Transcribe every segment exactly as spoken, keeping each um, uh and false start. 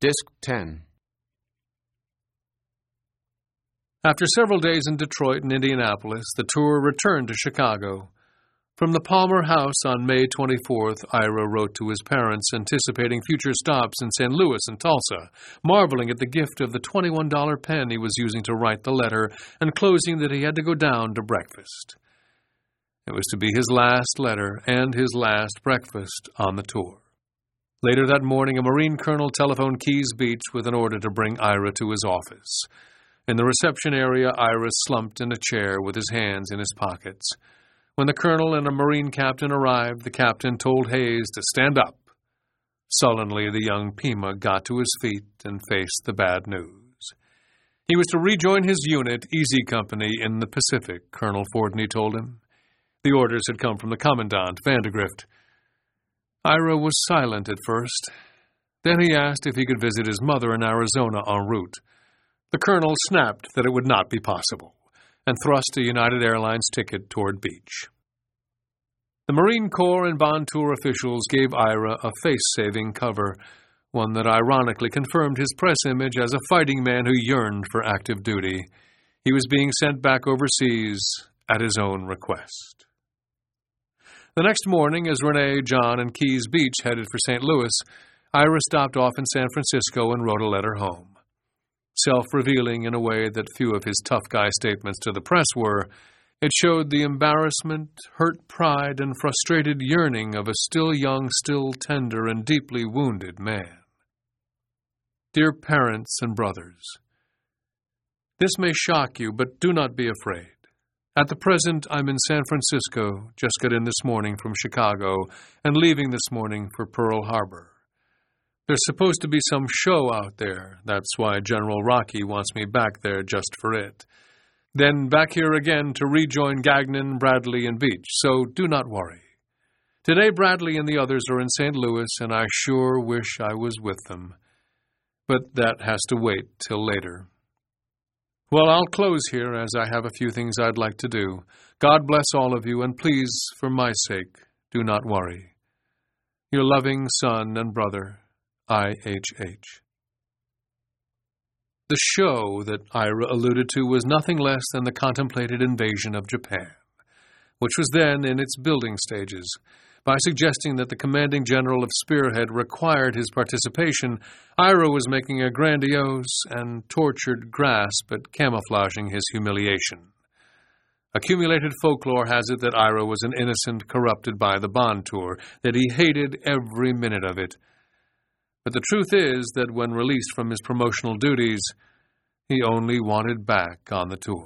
Disc ten. After several days in Detroit and Indianapolis, the tour returned to Chicago. From the Palmer House on May twenty-fourth, Ira wrote to his parents, anticipating future stops in Saint Louis and Tulsa, marveling at the gift of the twenty-one dollar pen he was using to write the letter, and closing that he had to go down to breakfast. It was to be his last letter and his last breakfast on the tour. Later that morning, a Marine colonel telephoned Keys Beach with an order to bring Ira to his office. In the reception area, Ira slumped in a chair with his hands in his pockets. When the colonel and a Marine captain arrived, the captain told Hayes to stand up. Sullenly, the young Pima got to his feet and faced the bad news. He was to rejoin his unit, Easy Company, in the Pacific, Colonel Fordney told him. The orders had come from the commandant, Vandergrift. Ira was silent at first. Then he asked if he could visit his mother in Arizona en route. The colonel snapped that it would not be possible, and thrust a United Airlines ticket toward Beach. The Marine Corps and Bond Tour officials gave Ira a face-saving cover, one that ironically confirmed his press image as a fighting man who yearned for active duty. He was being sent back overseas at his own request. The next morning, as Renee, John, and Keys Beach headed for Saint Louis, Ira stopped off in San Francisco and wrote a letter home. Self-revealing in a way that few of his tough guy statements to the press were, it showed the embarrassment, hurt pride, and frustrated yearning of a still young, still tender, and deeply wounded man. Dear parents and brothers, this may shock you, but do not be afraid. At the present, I'm in San Francisco, just got in this morning from Chicago, and leaving this morning for Pearl Harbor. There's supposed to be some show out there. That's why General Rocky wants me back there just for it. Then back here again to rejoin Gagnon, Bradley, and Beach, so do not worry. Today Bradley and the others are in Saint Louis, and I sure wish I was with them. But that has to wait till later. Well, I'll close here, as I have a few things I'd like to do. God bless all of you, and please, for my sake, do not worry. Your loving son and brother, I H H. The show that Ira alluded to was nothing less than the contemplated invasion of Japan, which was then in its building stages. By suggesting that the commanding general of Spearhead required his participation, Ira was making a grandiose and tortured grasp at camouflaging his humiliation. Accumulated folklore has it that Ira was an innocent corrupted by the Bond Tour, that he hated every minute of it. But the truth is that when released from his promotional duties, he only wanted back on the tour.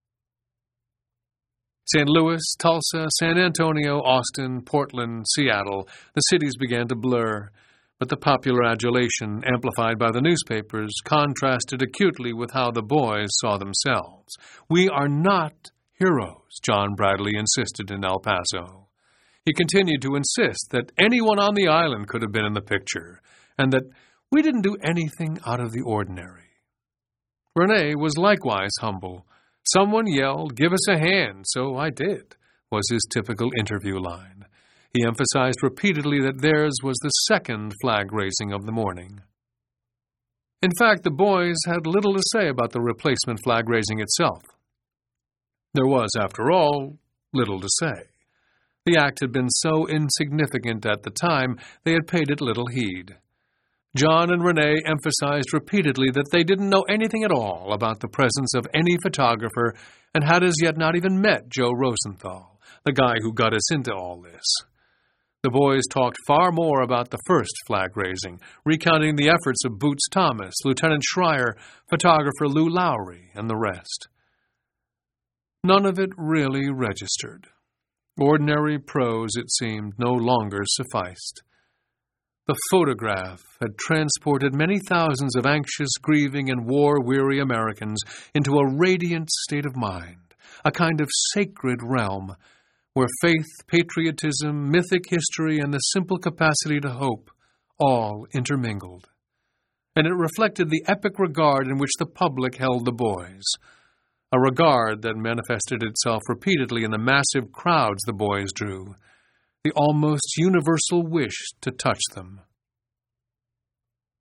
Saint Louis, Tulsa, San Antonio, Austin, Portland, Seattle, the cities began to blur, but the popular adulation, amplified by the newspapers, contrasted acutely with how the boys saw themselves. We are not heroes, John Bradley insisted in El Paso. He continued to insist that anyone on the island could have been in the picture, and that we didn't do anything out of the ordinary. Renee was likewise humble. Someone yelled, "Give us a hand," so I did, was his typical interview line. He emphasized repeatedly that theirs was the second flag-raising of the morning. In fact, the boys had little to say about the replacement flag-raising itself. There was, after all, little to say. The act had been so insignificant at the time, they had paid it little heed. John and Renee emphasized repeatedly that they didn't know anything at all about the presence of any photographer and had as yet not even met Joe Rosenthal, the guy who got us into all this. The boys talked far more about the first flag-raising, recounting the efforts of Boots Thomas, Lieutenant Schreier, photographer Lou Lowry, and the rest. None of it really registered. Ordinary prose, it seemed, no longer sufficed. The photograph had transported many thousands of anxious, grieving, and war-weary Americans into a radiant state of mind, a kind of sacred realm, where faith, patriotism, mythic history, and the simple capacity to hope all intermingled. And it reflected the epic regard in which the public held the boys, a regard that manifested itself repeatedly in the massive crowds the boys drew, the almost universal wish to touch them.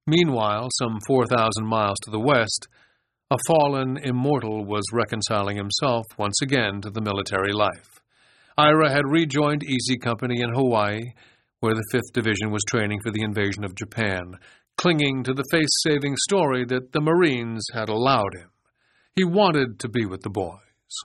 Meanwhile, some four thousand miles to the west, a fallen immortal was reconciling himself once again to the military life. Ira had rejoined Easy Company in Hawaii, where the fifth Division was training for the invasion of Japan, clinging to the face-saving story that the Marines had allowed him. He wanted to be with the boys.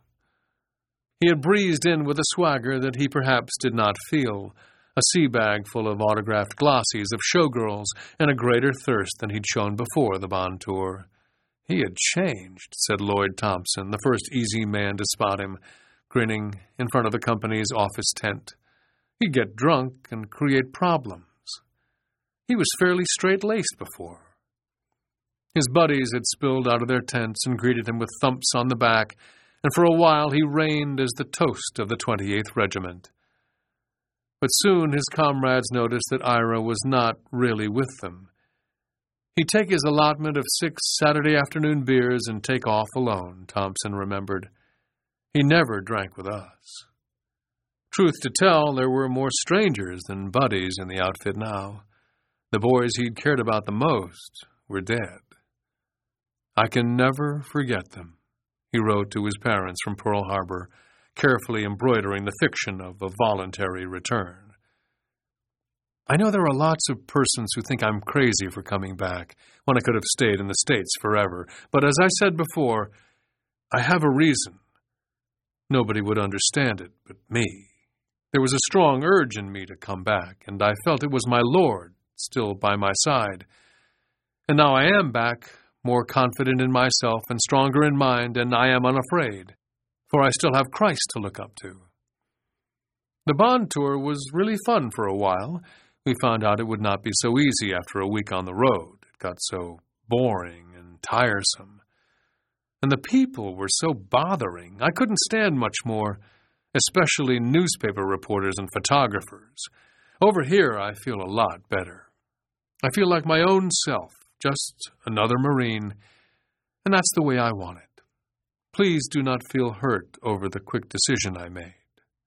He had breezed in with a swagger that he perhaps did not feel, a sea bag full of autographed glossies of showgirls, and a greater thirst than he'd shown before the Bond tour. He had changed, said Lloyd Thompson, the first Easy man to spot him, grinning in front of the company's office tent. He'd get drunk and create problems. He was fairly straight-laced before. His buddies had spilled out of their tents and greeted him with thumps on the back, and for a while he reigned as the toast of the twenty-eighth Regiment. But soon his comrades noticed that Ira was not really with them. He'd take his allotment of six Saturday afternoon beers and take off alone, Thompson remembered. He never drank with us. Truth to tell, there were more strangers than buddies in the outfit now. The boys he'd cared about the most were dead. I can never forget them, he wrote to his parents from Pearl Harbor, carefully embroidering the fiction of a voluntary return. I know there are lots of persons who think I'm crazy for coming back when I could have stayed in the States forever, but as I said before, I have a reason. Nobody would understand it but me. There was a strong urge in me to come back, and I felt it was my Lord still by my side. And now I am back, more confident in myself and stronger in mind, and I am unafraid, for I still have Christ to look up to. The Bond tour was really fun for a while. We found out it would not be so easy after a week on the road. It got so boring and tiresome. And the people were so bothering. I couldn't stand much more, especially newspaper reporters and photographers. Over here, I feel a lot better. I feel like my own self, just another Marine, and that's the way I want it. Please do not feel hurt over the quick decision I made.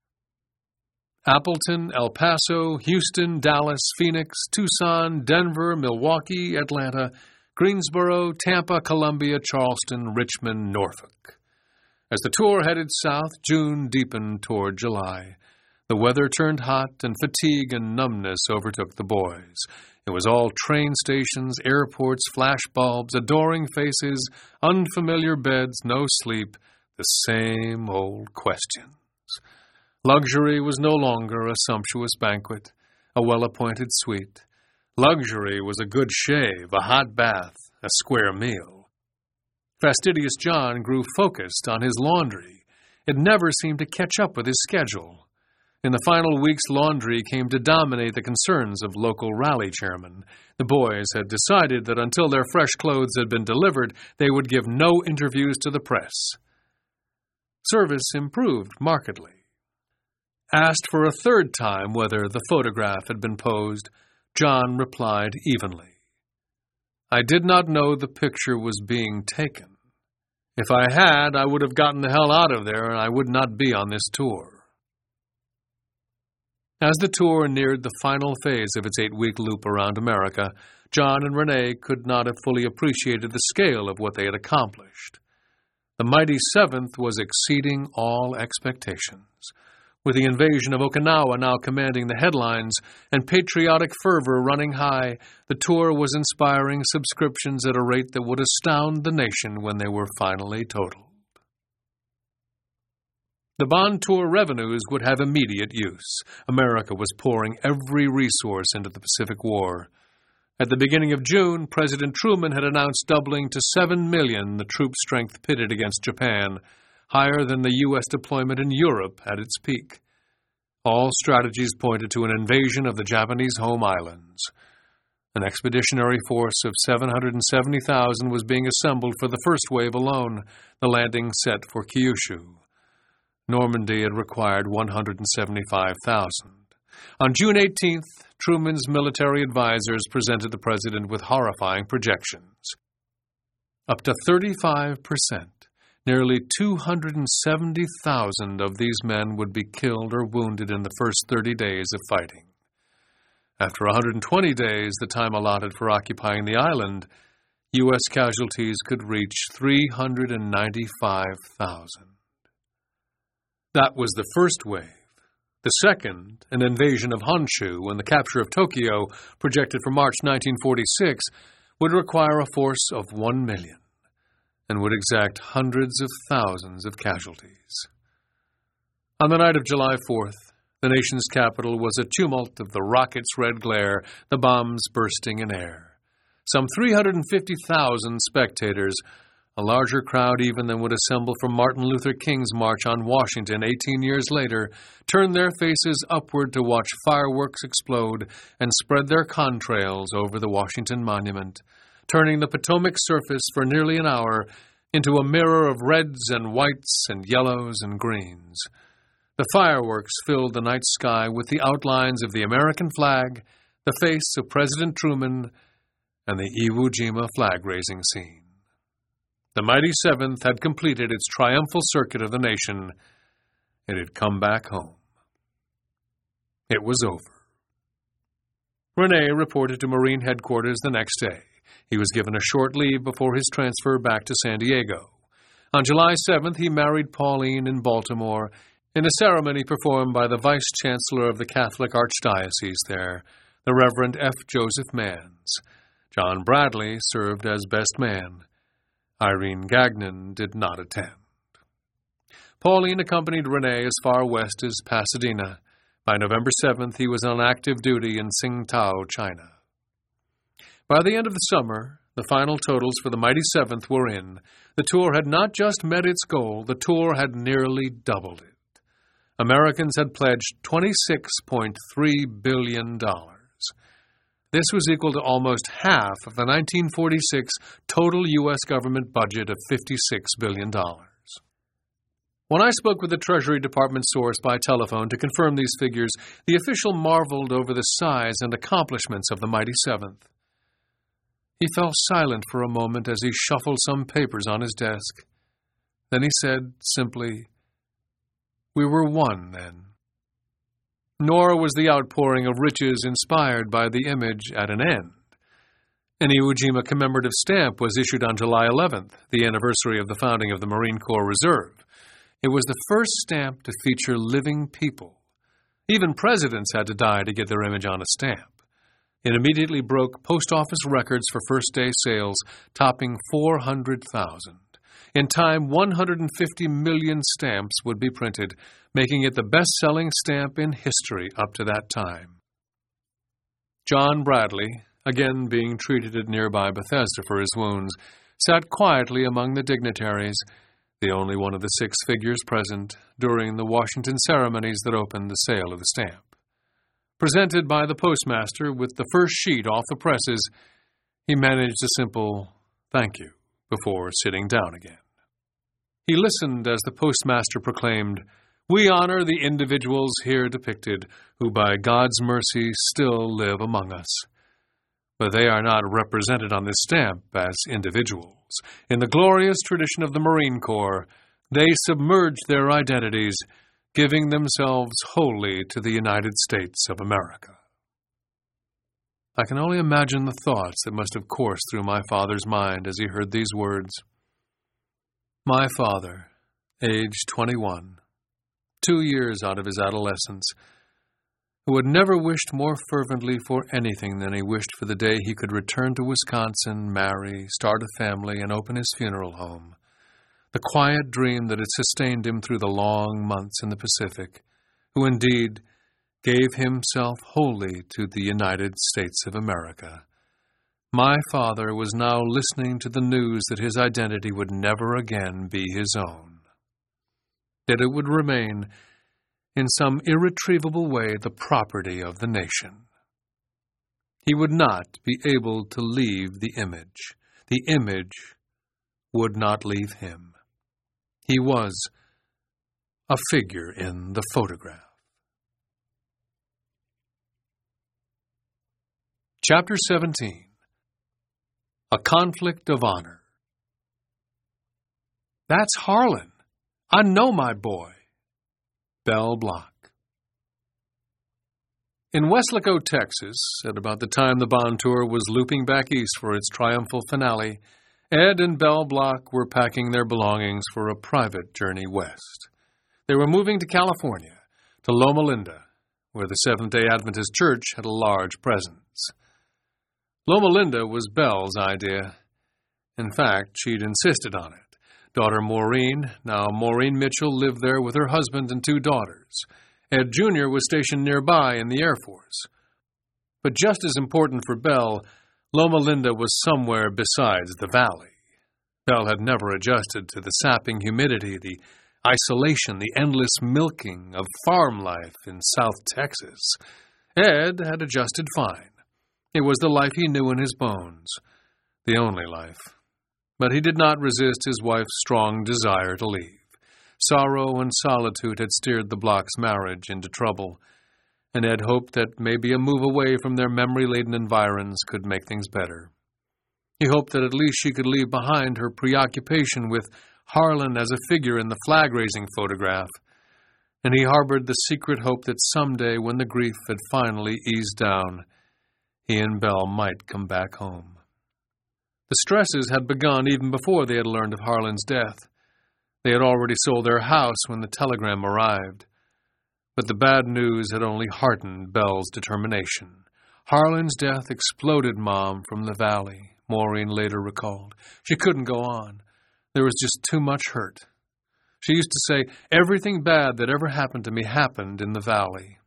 Appleton, El Paso, Houston, Dallas, Phoenix, Tucson, Denver, Milwaukee, Atlanta, Greensboro, Tampa, Columbia, Charleston, Richmond, Norfolk. As the tour headed south, June deepened toward July. The weather turned hot, and fatigue and numbness overtook the boys. It was all train stations, airports, flash bulbs, adoring faces, unfamiliar beds, no sleep, the same old questions. Luxury was no longer a sumptuous banquet, a well-appointed suite. Luxury was a good shave, a hot bath, a square meal. Fastidious John grew focused on his laundry. It never seemed to catch up with his schedule. In the final weeks, laundry came to dominate the concerns of local rally chairmen. The boys had decided that until their fresh clothes had been delivered, they would give no interviews to the press. Service improved markedly. Asked for a third time whether the photograph had been posed, John replied evenly, "I did not know the picture was being taken. If I had, I would have gotten the hell out of there and I would not be on this tour." As the tour neared the final phase of its eight-week loop around America, John and Renee could not have fully appreciated the scale of what they had accomplished. The mighty Seventh was exceeding all expectations. With the invasion of Okinawa now commanding the headlines and patriotic fervor running high, the tour was inspiring subscriptions at a rate that would astound the nation when they were finally totaled. The Bond tour revenues would have immediate use. America was pouring every resource into the Pacific War. At the beginning of June, President Truman had announced doubling to seven million the troop strength pitted against Japan, higher than the U S deployment in Europe at its peak. All strategies pointed to an invasion of the Japanese home islands. An expeditionary force of seven hundred seventy thousand was being assembled for the first wave alone, the landing set for Kyushu. Normandy had required one hundred seventy-five thousand. On June eighteenth, Truman's military advisors presented the president with horrifying projections. Up to thirty-five percent, nearly two hundred seventy thousand of these men would be killed or wounded in the first thirty days of fighting. After one hundred twenty days, the time allotted for occupying the island, U S casualties could reach three hundred ninety-five thousand. That was the first wave. The second, an invasion of Honshu and the capture of Tokyo, projected for March nineteen forty-six, would require a force of one million and would exact hundreds of thousands of casualties. On the night of July fourth, the nation's capital was a tumult of the rockets' red glare, the bombs bursting in air. Some three hundred fifty thousand spectators, a larger crowd even than would assemble for Martin Luther King's March on Washington eighteen years later, turned their faces upward to watch fireworks explode and spread their contrails over the Washington Monument, turning the Potomac surface for nearly an hour into a mirror of reds and whites and yellows and greens. The fireworks filled the night sky with the outlines of the American flag, the face of President Truman, and the Iwo Jima flag-raising scene. The mighty Seventh had completed its triumphal circuit of the nation. It had come back home. It was over. Rene reported to Marine headquarters the next day. He was given a short leave before his transfer back to San Diego. On July seventh, he married Pauline in Baltimore in a ceremony performed by the Vice-Chancellor of the Catholic Archdiocese there, the Reverend F. Joseph Manns. John Bradley served as best man. Irene Gagnon did not attend. Pauline accompanied Rene as far west as Pasadena. By November seventh, he was on active duty in Tsingtao, China. By the end of the summer, the final totals for the mighty Seventh were in. The tour had not just met its goal, the tour had nearly doubled it. Americans had pledged twenty-six point three billion dollars. This was equal to almost half of the nineteen forty-six total U S government budget of fifty-six billion dollars. When I spoke with the Treasury Department source by telephone to confirm these figures, the official marveled over the size and accomplishments of the mighty Seventh. He fell silent for a moment as he shuffled some papers on his desk. Then he said simply, "We were one then." Nor was the outpouring of riches inspired by the image at an end. An Iwo Jima commemorative stamp was issued on July eleventh, the anniversary of the founding of the Marine Corps Reserve. It was the first stamp to feature living people. Even presidents had to die to get their image on a stamp. It immediately broke post office records for first-day sales, topping four hundred thousand. In time, one hundred fifty million stamps would be printed, making it the best-selling stamp in history up to that time. John Bradley, again being treated at nearby Bethesda for his wounds, sat quietly among the dignitaries, the only one of the six figures present during the Washington ceremonies that opened the sale of the stamp. Presented by the postmaster with the first sheet off the presses, he managed a simple "thank you" before sitting down again. He listened as the postmaster proclaimed, "We honor the individuals here depicted, who by God's mercy still live among us. But they are not represented on this stamp as individuals. In the glorious tradition of the Marine Corps, they submerged their identities, giving themselves wholly to the United States of America." I can only imagine the thoughts that must have coursed through my father's mind as he heard these words. My father, aged twenty-one, two years out of his adolescence, who had never wished more fervently for anything than he wished for the day he could return to Wisconsin, marry, start a family, and open his funeral home. The quiet dream that had sustained him through the long months in the Pacific, who indeed gave himself wholly to the United States of America. My father was now listening to the news that his identity would never again be his own, that it would remain in some irretrievable way the property of the nation. He would not be able to leave the image. The image would not leave him. He was a figure in the photograph. Chapter seventeen. A Conflict of Honor. That's Harlan. I know my boy. Bell Block. In Weslaco, Texas, at about the time the Bond tour was looping back east for its triumphal finale, Ed and Belle Block were packing their belongings for a private journey west. They were moving to California, to Loma Linda, where the Seventh-day Adventist Church had a large presence. Loma Linda was Belle's idea. In fact, she'd insisted on it. Daughter Maureen, now Maureen Mitchell, lived there with her husband and two daughters. Ed Junior was stationed nearby in the Air Force. But just as important for Belle, Loma Linda was somewhere besides the valley. Belle had never adjusted to the sapping humidity, the isolation, the endless milking of farm life in South Texas. Ed had adjusted fine. It was the life he knew in his bones, the only life. But he did not resist his wife's strong desire to leave. Sorrow and solitude had steered the Blocks' marriage into trouble, and Ed hoped that maybe a move away from their memory-laden environs could make things better. He hoped that at least she could leave behind her preoccupation with Harlan as a figure in the flag-raising photograph, and he harbored the secret hope that someday, when the grief had finally eased down, he and Belle might come back home. The stresses had begun even before they had learned of Harlan's death. They had already sold their house when the telegram arrived. But the bad news had only hardened Belle's determination. Harlan's death exploded Mom from the valley, Maureen later recalled. She couldn't go on. There was just too much hurt. She used to say, everything bad that ever happened to me happened in the valley.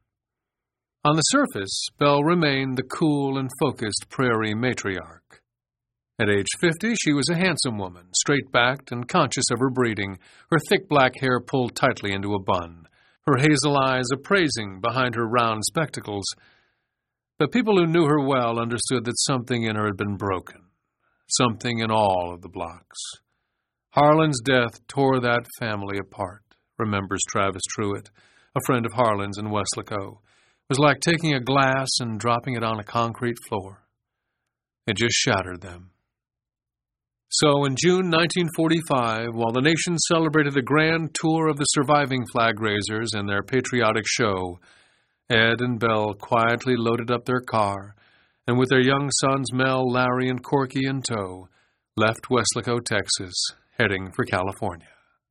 On the surface, Belle remained the cool and focused prairie matriarch. At age fifty, she was a handsome woman, straight-backed and conscious of her breeding, her thick black hair pulled tightly into a bun, her hazel eyes appraising behind her round spectacles. But people who knew her well understood that something in her had been broken, something in all of the Blocks. Harlan's death tore that family apart, remembers Travis Truitt, a friend of Harlan's in Weslaco. It was like taking a glass and dropping it on a concrete floor. It just shattered them. So in June nineteen forty-five, while the nation celebrated the grand tour of the surviving flag raisers and their patriotic show, Ed and Belle quietly loaded up their car, and with their young sons Mel, Larry, and Corky in tow, left Weslaco, Texas, heading for California.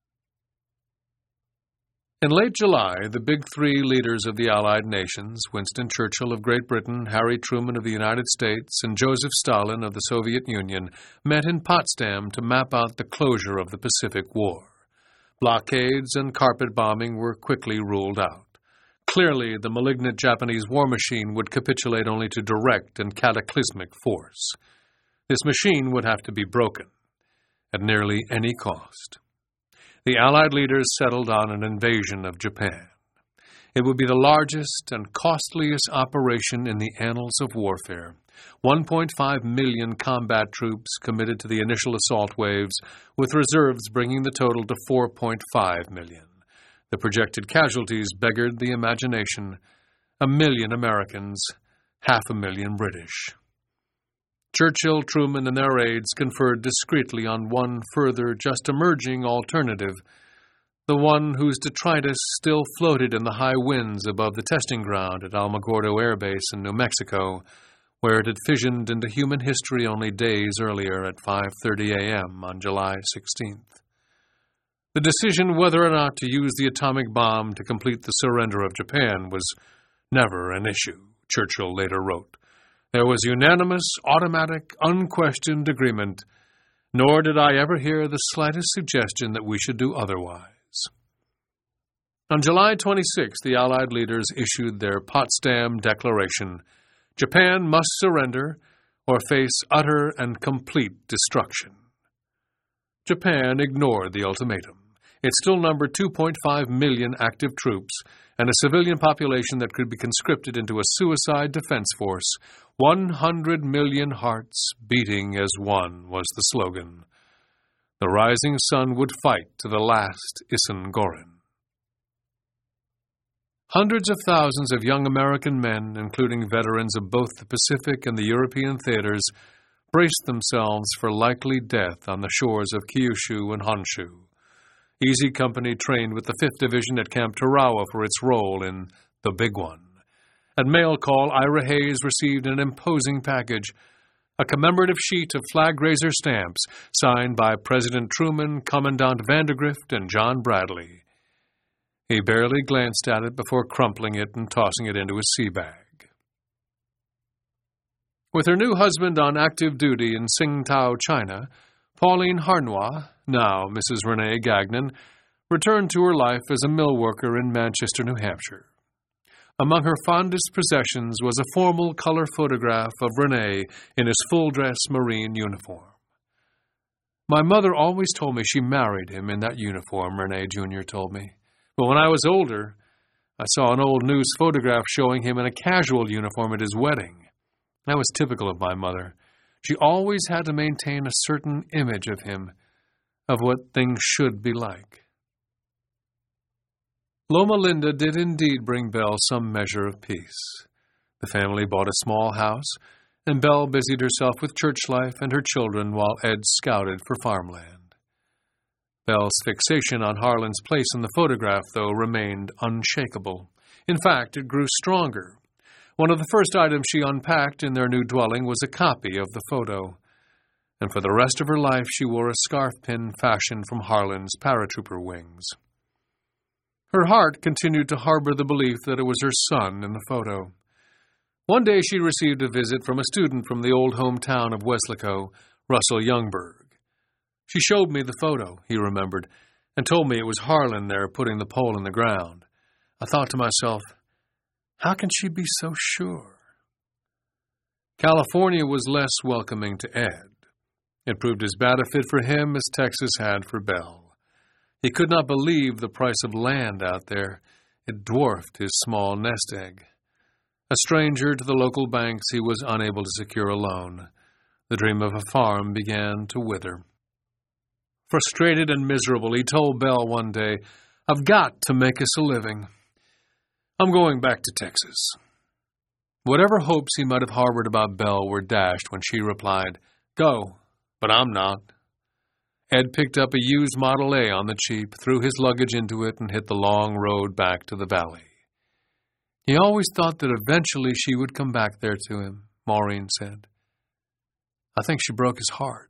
In late July, the big three leaders of the Allied nations, Winston Churchill of Great Britain, Harry Truman of the United States, and Joseph Stalin of the Soviet Union, met in Potsdam to map out the closure of the Pacific War. Blockades and carpet bombing were quickly ruled out. Clearly, the malignant Japanese war machine would capitulate only to direct and cataclysmic force. This machine would have to be broken, at nearly any cost. The Allied leaders settled on an invasion of Japan. It would be the largest and costliest operation in the annals of warfare. one point five million combat troops committed to the initial assault waves, with reserves bringing the total to four point five million. The projected casualties beggared the imagination. A million Americans, half a million British. Churchill, Truman, and their aides conferred discreetly on one further, just emerging alternative, the one whose detritus still floated in the high winds above the testing ground at Alamogordo Air Base in New Mexico, where it had fissioned into human history only days earlier at five thirty a.m. on July sixteenth. The decision whether or not to use the atomic bomb to complete the surrender of Japan was never an issue, Churchill later wrote. There was unanimous, automatic, unquestioned agreement, nor did I ever hear the slightest suggestion that we should do otherwise. On July twenty-sixth, the Allied leaders issued their Potsdam Declaration. Japan must surrender or face utter and complete destruction. Japan ignored the ultimatum. It still numbered two point five million active troops and a civilian population that could be conscripted into a suicide defense force. one hundred million hearts beating as one was the slogan. The rising sun would fight to the last Issun-Gorin. Hundreds of thousands of young American men, including veterans of both the Pacific and the European theaters, braced themselves for likely death on the shores of Kyushu and Honshu. Easy Company trained with the fifth Division at Camp Tarawa for its role in The Big One. At mail call, Ira Hayes received an imposing package, a commemorative sheet of flag-raiser stamps signed by President Truman, Commandant Vandergrift, and John Bradley. He barely glanced at it before crumpling it and tossing it into his sea bag. With her new husband on active duty in Tsingtao, China, Pauline Harnois, now Missus Renee Gagnon, returned to her life as a mill worker in Manchester, New Hampshire. Among her fondest possessions was a formal color photograph of Renee in his full-dress Marine uniform. My mother always told me she married him in that uniform, Renee Junior told me. But when I was older, I saw an old news photograph showing him in a casual uniform at his wedding. That was typical of my mother. She always had to maintain a certain image of him, of what things should be like. Loma Linda did indeed bring Belle some measure of peace. The family bought a small house, and Belle busied herself with church life and her children while Ed scouted for farmland. Belle's fixation on Harlan's place in the photograph, though, remained unshakable. In fact, it grew stronger. One of the first items she unpacked in their new dwelling was a copy of the photo, and for the rest of her life she wore a scarf pin fashioned from Harlan's paratrooper wings. Her heart continued to harbor the belief that it was her son in the photo. One day she received a visit from a student from the old hometown of Weslaco, Russell Youngberg. She showed me the photo, he remembered, and told me it was Harlan there putting the pole in the ground. I thought to myself, how can she be so sure? California was less welcoming to Ed. It proved as bad a fit for him as Texas had for Belle. He could not believe the price of land out there. It dwarfed his small nest egg. A stranger to the local banks, he was unable to secure a loan. The dream of a farm began to wither. Frustrated and miserable, he told Belle one day, I've got to make us a living. I'm going back to Texas. Whatever hopes he might have harbored about Belle were dashed when she replied, Go, but I'm not. Ed picked up a used Model A on the cheap, threw his luggage into it, and hit the long road back to the valley. He always thought that eventually she would come back there to him, Maureen said. I think she broke his heart.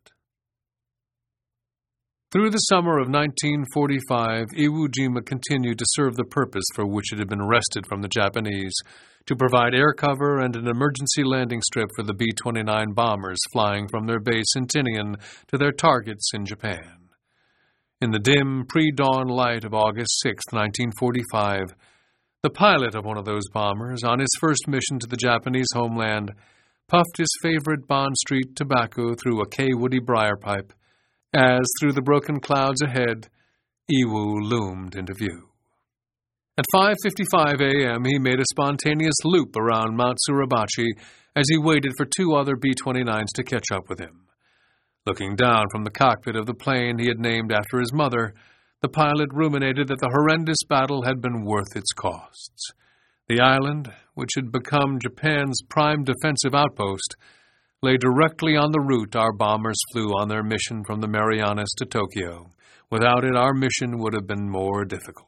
Through the summer of nineteen forty-five, Iwo Jima continued to serve the purpose for which it had been wrested from the Japanese, to provide air cover and an emergency landing strip for the B twenty-nine bombers flying from their base in Tinian to their targets in Japan. In the dim, pre-dawn light of August sixth, nineteen forty-five, the pilot of one of those bombers, on his first mission to the Japanese homeland, puffed his favorite Bond Street tobacco through a K-Woody briar pipe, as, through the broken clouds ahead, Iwo loomed into view. At five fifty-five a.m., he made a spontaneous loop around Mount Suribachi as he waited for two other B twenty-nines to catch up with him. Looking down from the cockpit of the plane he had named after his mother, the pilot ruminated that the horrendous battle had been worth its costs. The island, which had become Japan's prime defensive outpost, lay directly on the route our bombers flew on their mission from the Marianas to Tokyo. Without it, our mission would have been more difficult.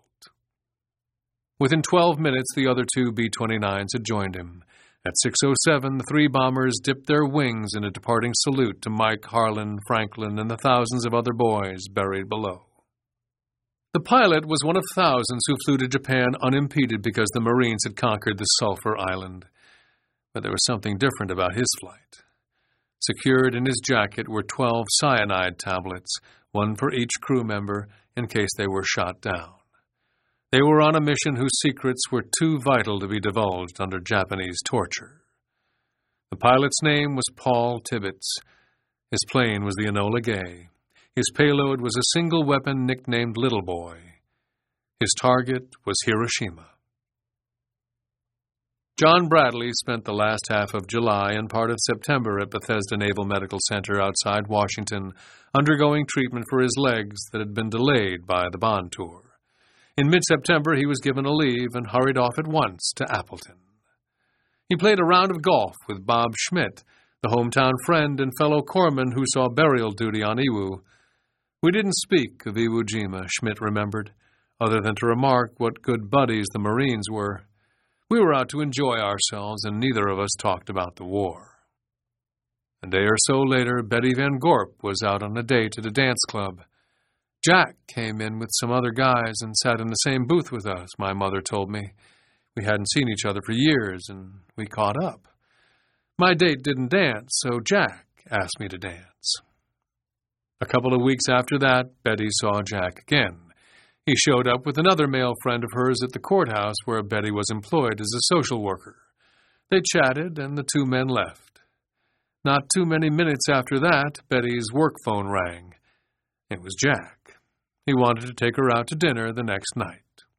Within twelve minutes, the other two B twenty-nines had joined him. At six oh seven, the three bombers dipped their wings in a departing salute to Mike, Harlan, Franklin, and the thousands of other boys buried below. The pilot was one of thousands who flew to Japan unimpeded because the Marines had conquered the Sulphur Island. But there was something different about his flight. Secured in his jacket were twelve cyanide tablets, one for each crew member in case they were shot down. They were on a mission whose secrets were too vital to be divulged under Japanese torture. The pilot's name was Paul Tibbets. His plane was the Enola Gay. His payload was a single weapon nicknamed Little Boy. His target was Hiroshima. John Bradley spent the last half of July and part of September at Bethesda Naval Medical Center outside Washington, undergoing treatment for his legs that had been delayed by the Bond tour. In mid-September, he was given a leave and hurried off at once to Appleton. He played a round of golf with Bob Schmidt, the hometown friend and fellow corpsman who saw burial duty on Iwo. We didn't speak of Iwo Jima, Schmidt remembered, other than to remark what good buddies the Marines were. We were out to enjoy ourselves, and neither of us talked about the war. A day or so later, Betty Van Gorp was out on a date at a dance club. Jack came in with some other guys and sat in the same booth with us, my mother told me. We hadn't seen each other for years, and we caught up. My date didn't dance, so Jack asked me to dance. A couple of weeks after that, Betty saw Jack again. He showed up with another male friend of hers at the courthouse where Betty was employed as a social worker. They chatted, and the two men left. Not too many minutes after that, Betty's work phone rang. It was Jack. He wanted to take her out to dinner the next night.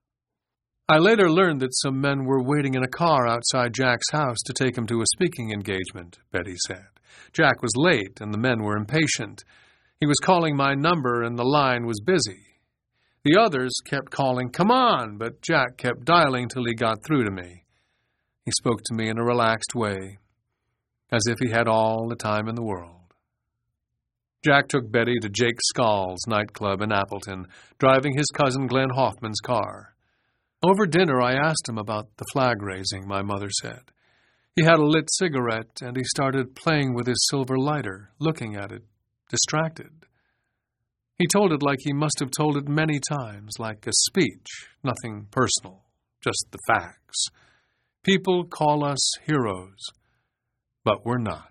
I later learned that some men were waiting in a car outside Jack's house to take him to a speaking engagement, Betty said. Jack was late, and the men were impatient. He was calling my number, and the line was busy. The others kept calling, "Come on," but Jack kept dialing till he got through to me. He spoke to me in a relaxed way, as if he had all the time in the world. Jack took Betty to Jake Scoll's nightclub in Appleton, driving his cousin Glenn Hoffman's car. Over dinner, I asked him about the flag raising, my mother said. He had a lit cigarette, and he started playing with his silver lighter, looking at it, distracted. He told it like he must have told it many times, like a speech, nothing personal, just the facts. People call us heroes, but we're not.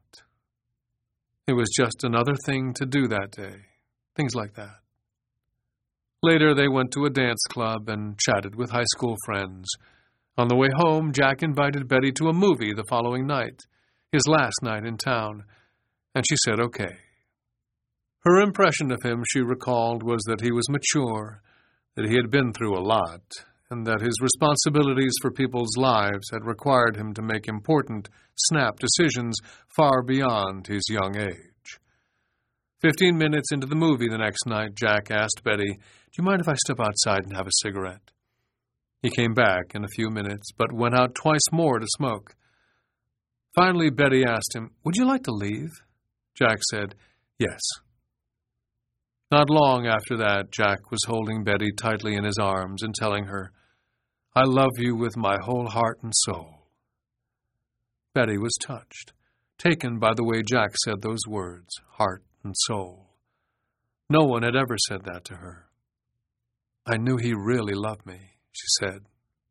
It was just another thing to do that day, things like that. Later, they went to a dance club and chatted with high school friends. On the way home, Jack invited Betty to a movie the following night, his last night in town, and she said okay. Her impression of him, she recalled, was that he was mature, that he had been through a lot, and that his responsibilities for people's lives had required him to make important, snap decisions far beyond his young age. Fifteen minutes into the movie the next night, Jack asked Betty, "Do you mind if I step outside and have a cigarette?" He came back in a few minutes, but went out twice more to smoke. Finally, Betty asked him, "Would you like to leave?" Jack said, "Yes." Not long after that, Jack was holding Betty tightly in his arms and telling her, "I love you with my whole heart and soul." Betty was touched, taken by the way Jack said those words, heart and soul. No one had ever said that to her. "I knew he really loved me," she said.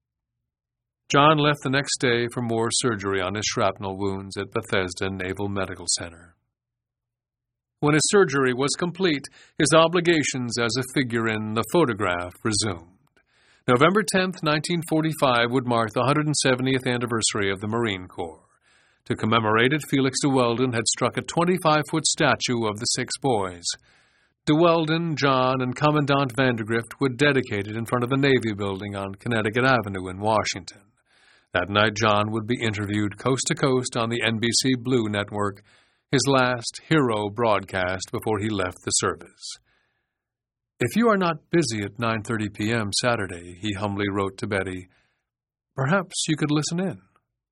John left the next day for more surgery on his shrapnel wounds at Bethesda Naval Medical Center. When his surgery was complete, his obligations as a figure in The Photograph resumed. November tenth, nineteen forty-five would mark the one hundred seventieth anniversary of the Marine Corps. To commemorate it, Felix de Weldon had struck a twenty-five-foot statue of the six boys. De Weldon, John, and Commandant Vandergrift would dedicate it in front of the Navy building on Connecticut Avenue in Washington. That night, John would be interviewed coast to coast on the N B C Blue Network, his last hero broadcast before he left the service. "If you are not busy at nine thirty p.m. Saturday," he humbly wrote to Betty, "perhaps you could listen in."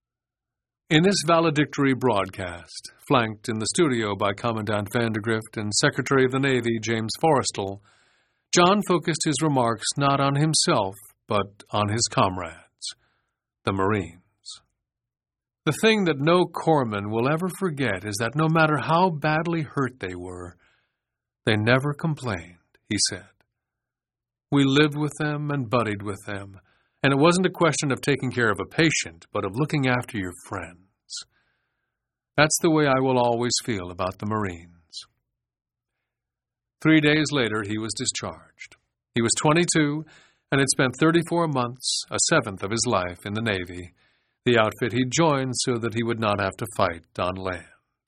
In this valedictory broadcast, flanked in the studio by Commandant Vandergrift and Secretary of the Navy James Forrestal, John focused his remarks not on himself, but on his comrades, the Marines. The thing that no corpsman will ever forget is that no matter how badly hurt they were, they never complained, he said. We lived with them and buddied with them, and it wasn't a question of taking care of a patient, but of looking after your friends. That's the way I will always feel about the Marines. Three days later, he was discharged. He was twenty-two and had spent thirty-four months, a seventh of his life, in the Navy, the outfit he joined so that he would not have to fight on land.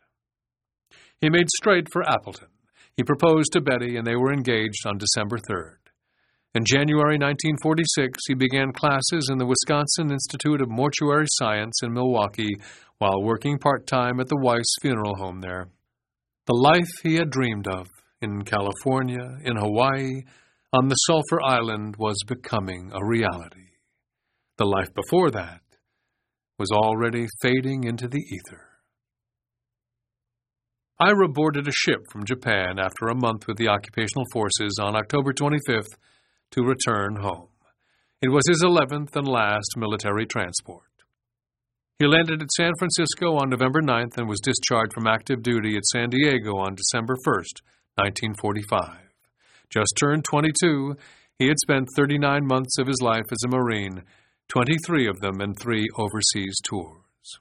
He made straight for Appleton. He proposed to Betty, and they were engaged on December third. In January nineteen forty-six, he began classes in the Wisconsin Institute of Mortuary Science in Milwaukee while working part-time at the Weiss Funeral Home there. The life he had dreamed of in California, in Hawaii, on the Sulphur Island was becoming a reality. The life before that was already fading into the ether. Ira boarded a ship from Japan after a month with the occupational forces on October twenty-fifth to return home. It was his eleventh and last military transport. He landed at San Francisco on November ninth and was discharged from active duty at San Diego on December first, nineteen forty-five. Just turned twenty-two, he had spent thirty-nine months of his life as a Marine, twenty-three of them in three overseas tours.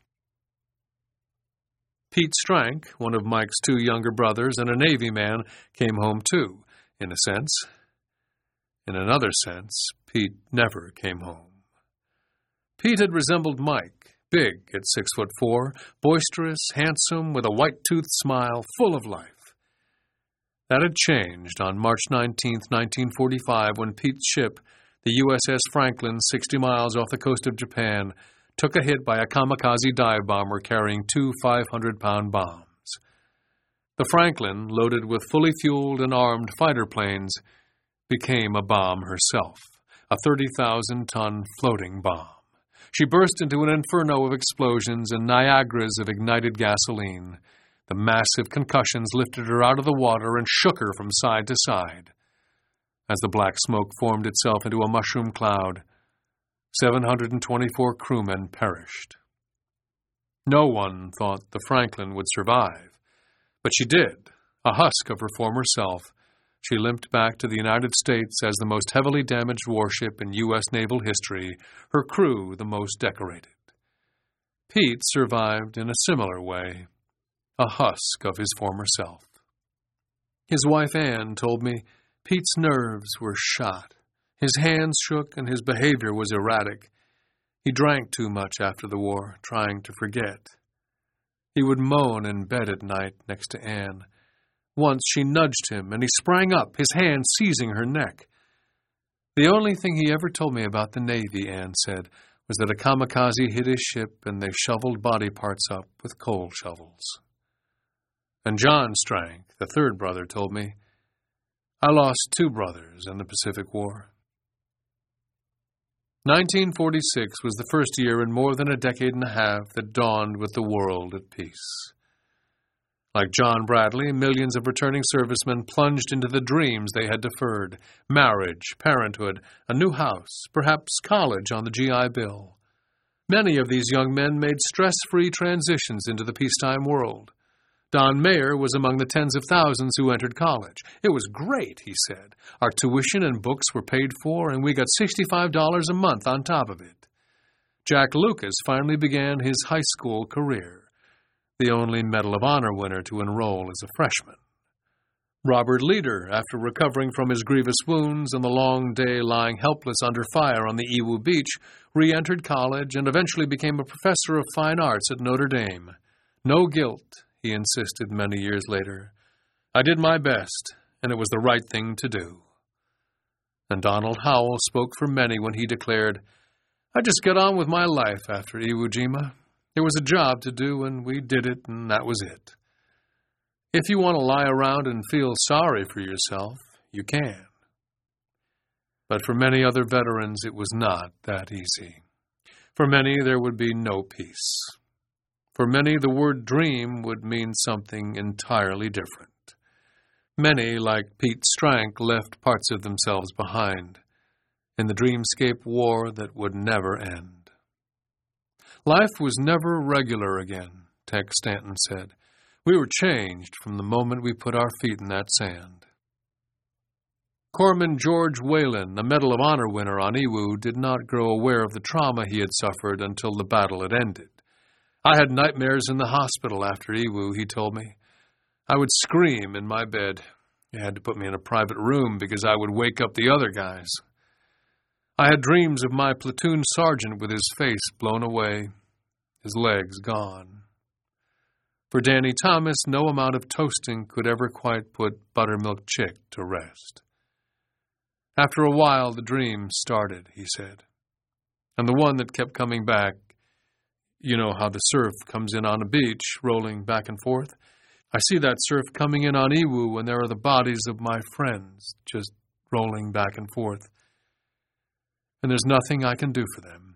Pete Strank, one of Mike's two younger brothers and a Navy man, came home too, in a sense. In another sense, Pete never came home. Pete had resembled Mike, big at six foot four, boisterous, handsome, with a white-toothed smile, full of life. That had changed on March nineteenth, nineteen forty-five, when Pete's ship, the U S S Franklin, sixty miles off the coast of Japan, took a hit by a kamikaze dive bomber carrying two five hundred pound bombs. The Franklin, loaded with fully fueled and armed fighter planes, became a bomb herself, a thirty thousand ton floating bomb. She burst into an inferno of explosions and Niagaras of ignited gasoline. The massive concussions lifted her out of the water and shook her from side to side. As the black smoke formed itself into a mushroom cloud, seven hundred twenty-four crewmen perished. No one thought the Franklin would survive, but she did, a husk of her former self. She limped back to the United States as the most heavily damaged warship in U S naval history, her crew the most decorated. Pete survived in a similar way, a husk of his former self. His wife Anne told me Pete's nerves were shot. His hands shook and his behavior was erratic. He drank too much after the war, trying to forget. He would moan in bed at night next to Anne. Once she nudged him, and he sprang up, his hand seizing her neck. The only thing he ever told me about the Navy, Anne said, was that a kamikaze hit his ship and they shoveled body parts up with coal shovels. And John Strank, the third brother, told me, I lost two brothers in the Pacific War. nineteen forty-six was the first year in more than a decade and a half that dawned with the world at peace. Like John Bradley, millions of returning servicemen plunged into the dreams they had deferred: marriage, parenthood, a new house, perhaps college on the G I Bill. Many of these young men made stress-free transitions into the peacetime world. Don Mayer was among the tens of thousands who entered college. It was great, he said. Our tuition and books were paid for, and we got sixty-five dollars a month on top of it. Jack Lucas finally began his high school career, the only Medal of Honor winner to enroll as a freshman. Robert Leader, after recovering from his grievous wounds and the long day lying helpless under fire on the Iwo Beach, re-entered college and eventually became a professor of fine arts at Notre Dame. No guilt, he insisted many years later. I did my best, and it was the right thing to do. And Donald Howell spoke for many when he declared, I just got on with my life after Iwo Jima. There was a job to do, and we did it, and that was it. If you want to lie around and feel sorry for yourself, you can. But for many other veterans, it was not that easy. For many, there would be no peace. For many, the word dream would mean something entirely different. Many, like Pete Strank, left parts of themselves behind in the dreamscape war that would never end. Life was never regular again, Tex Stanton said. We were changed from the moment we put our feet in that sand. Corpsman George Whalen, a Medal of Honor winner on Iwo, did not grow aware of the trauma he had suffered until the battle had ended. I had nightmares in the hospital after Iwo, he told me. I would scream in my bed. You had to put me in a private room because I would wake up the other guys. I had dreams of my platoon sergeant with his face blown away, his legs gone. For Danny Thomas, no amount of toasting could ever quite put Buttermilk Chick to rest. After a while, the dream started, he said. And the one that kept coming back, you know how the surf comes in on a beach, rolling back and forth? I see that surf coming in on Iwo, and there are the bodies of my friends just rolling back and forth. And there's nothing I can do for them.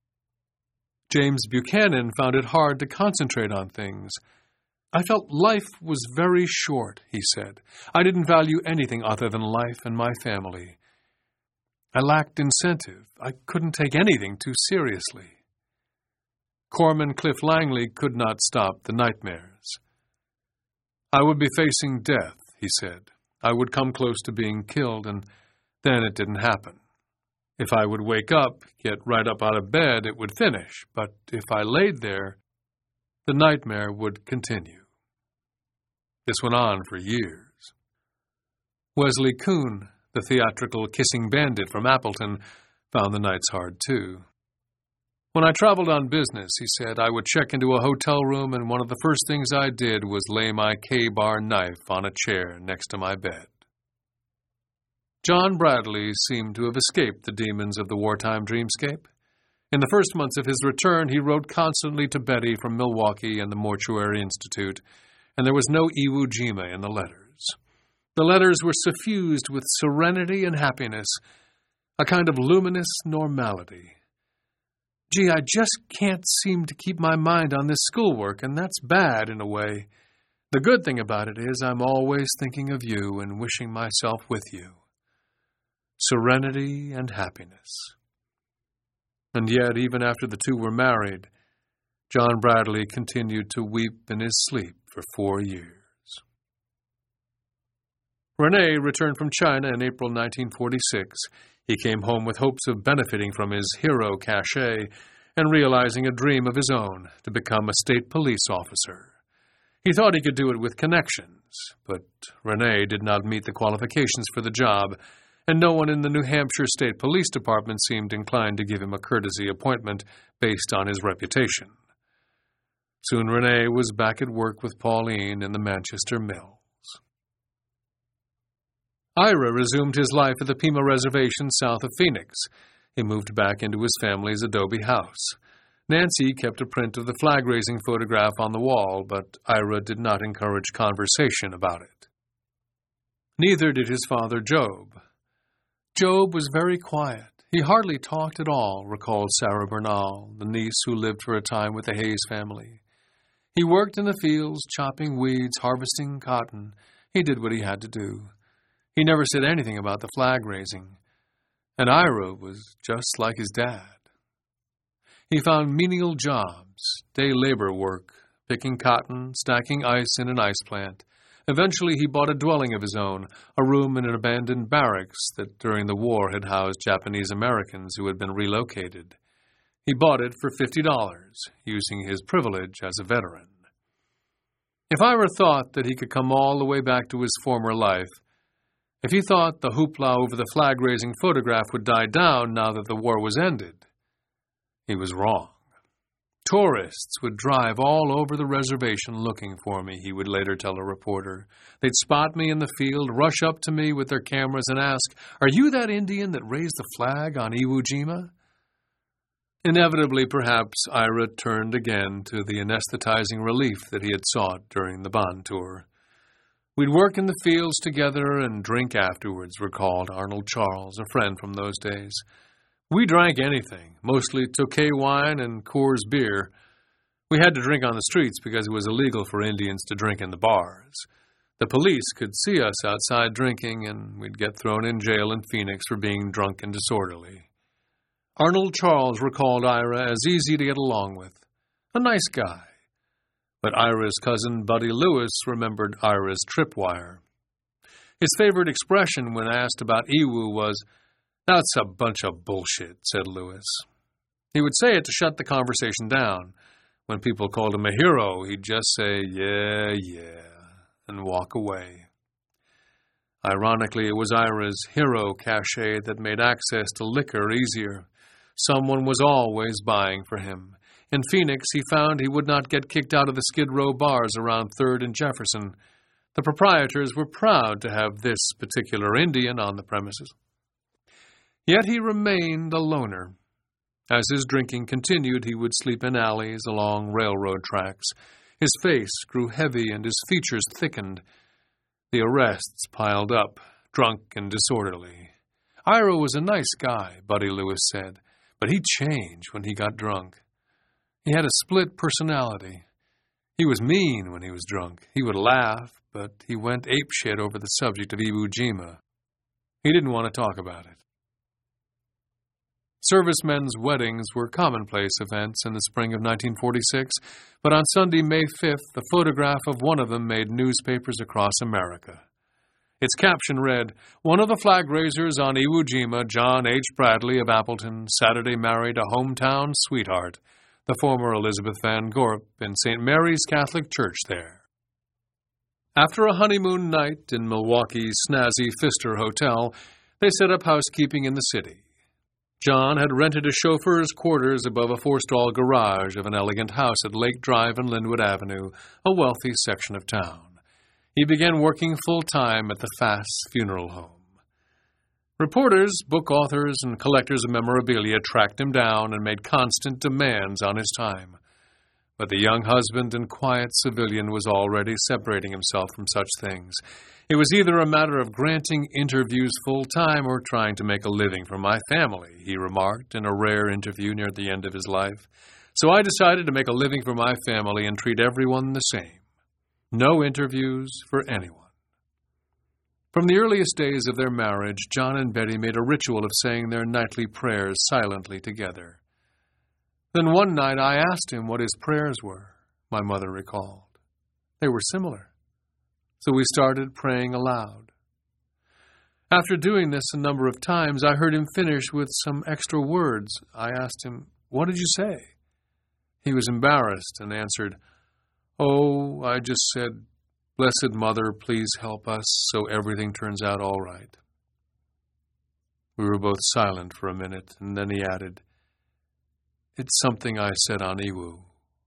James Buchanan found it hard to concentrate on things. I felt life was very short, he said. I didn't value anything other than life and my family. I lacked incentive. I couldn't take anything too seriously. Corpsman Cliff Langley could not stop the nightmares. I would be facing death, he said. I would come close to being killed, and then it didn't happen. If I would wake up, get right up out of bed, it would finish. But if I laid there, the nightmare would continue. This went on for years. Wesley Kuhn, the theatrical kissing bandit from Appleton, found the nights hard too. When I traveled on business, he said, I would check into a hotel room, and one of the first things I did was lay my K-bar knife on a chair next to my bed. John Bradley seemed to have escaped the demons of the wartime dreamscape. In the first months of his return, he wrote constantly to Betty from Milwaukee and the Mortuary Institute, and there was no Iwo Jima in the letters. The letters were suffused with serenity and happiness, a kind of luminous normality. Gee, I just can't seem to keep my mind on this schoolwork, and that's bad in a way. The good thing about it is I'm always thinking of you and wishing myself with you. Serenity and happiness. And yet, even after the two were married, John Bradley continued to weep in his sleep for four years. Rene returned from China in April nineteen forty-six. He came home with hopes of benefiting from his hero cachet and realizing a dream of his own to become a state police officer. He thought he could do it with connections, but Rene did not meet the qualifications for the job, and no one in the New Hampshire State Police Department seemed inclined to give him a courtesy appointment based on his reputation. Soon Rene was back at work with Pauline in the Manchester Mills. Ira resumed his life at the Pima Reservation south of Phoenix. He moved back into his family's adobe house. Nancy kept a print of the flag-raising photograph on the wall, but Ira did not encourage conversation about it. Neither did his father, Job. Job was very quiet. He hardly talked at all, recalled Sarah Bernal, the niece who lived for a time with the Hayes family. He worked in the fields, chopping weeds, harvesting cotton. He did what he had to do. He never said anything about the flag raising, and Ira was just like his dad. He found menial jobs, day labor work, picking cotton, stacking ice in an ice plant. Eventually he bought a dwelling of his own, a room in an abandoned barracks that during the war had housed Japanese Americans who had been relocated. He bought it for fifty dollars, using his privilege as a veteran. If Ira thought that he could come all the way back to his former life, if he thought the hoopla over the flag-raising photograph would die down now that the war was ended, he was wrong. Tourists would drive all over the reservation looking for me, he would later tell a reporter. They'd spot me in the field, rush up to me with their cameras and ask, "Are you that Indian that raised the flag on Iwo Jima?" Inevitably, perhaps, Ira turned again to the anesthetizing relief that he had sought during the Bonn tour. We'd work in the fields together and drink afterwards, recalled Arnold Charles, a friend from those days. We drank anything, mostly Tokay wine and Coors beer. We had to drink on the streets because it was illegal for Indians to drink in the bars. The police could see us outside drinking, and we'd get thrown in jail in Phoenix for being drunk and disorderly. Arnold Charles recalled Ira as easy to get along with, a nice guy. But Ira's cousin Buddy Lewis remembered Ira's tripwire. His favorite expression when asked about Iwo was, "That's a bunch of bullshit," said Lewis. He would say it to shut the conversation down. When people called him a hero, he'd just say, "Yeah, yeah," and walk away. Ironically, it was Ira's hero cachet that made access to liquor easier. Someone was always buying for him. In Phoenix, he found he would not get kicked out of the Skid Row bars around third and Jefferson. The proprietors were proud to have this particular Indian on the premises. Yet he remained a loner. As his drinking continued, he would sleep in alleys along railroad tracks. His face grew heavy and his features thickened. The arrests piled up, drunk and disorderly. Ira was a nice guy, Buddy Lewis said, but he changed when he got drunk. He had a split personality. He was mean when he was drunk. He would laugh, but he went apeshit over the subject of Iwo Jima. He didn't want to talk about it. Servicemen's weddings were commonplace events in the spring of nineteen forty-six, but on Sunday, May fifth, a photograph of one of them made newspapers across America. Its caption read, "One of the flag raisers on Iwo Jima, John H. Bradley of Appleton, Saturday married a hometown sweetheart, the former Elizabeth Van Gorp, in Saint Mary's Catholic Church there." After a honeymoon night in Milwaukee's snazzy Pfister Hotel, they set up housekeeping in the city. John had rented a chauffeur's quarters above a four-stall garage of an elegant house at Lake Drive and Linwood Avenue, a wealthy section of town. He began working full-time at the Fass Funeral Home. Reporters, book authors, and collectors of memorabilia tracked him down and made constant demands on his time. But the young husband and quiet civilian was already separating himself from such things. It was either a matter of granting interviews full-time or trying to make a living for my family, he remarked in a rare interview near the end of his life. So I decided to make a living for my family and treat everyone the same. No interviews for anyone. From the earliest days of their marriage, John and Betty made a ritual of saying their nightly prayers silently together. Then one night I asked him what his prayers were, my mother recalled. They were similar. So we started praying aloud. After doing this a number of times, I heard him finish with some extra words. I asked him, "What did you say?" He was embarrassed and answered, "Oh, I just said, 'Blessed Mother, please help us so everything turns out all right.'" We were both silent for a minute, and then he added, "It's something I said on Iwo."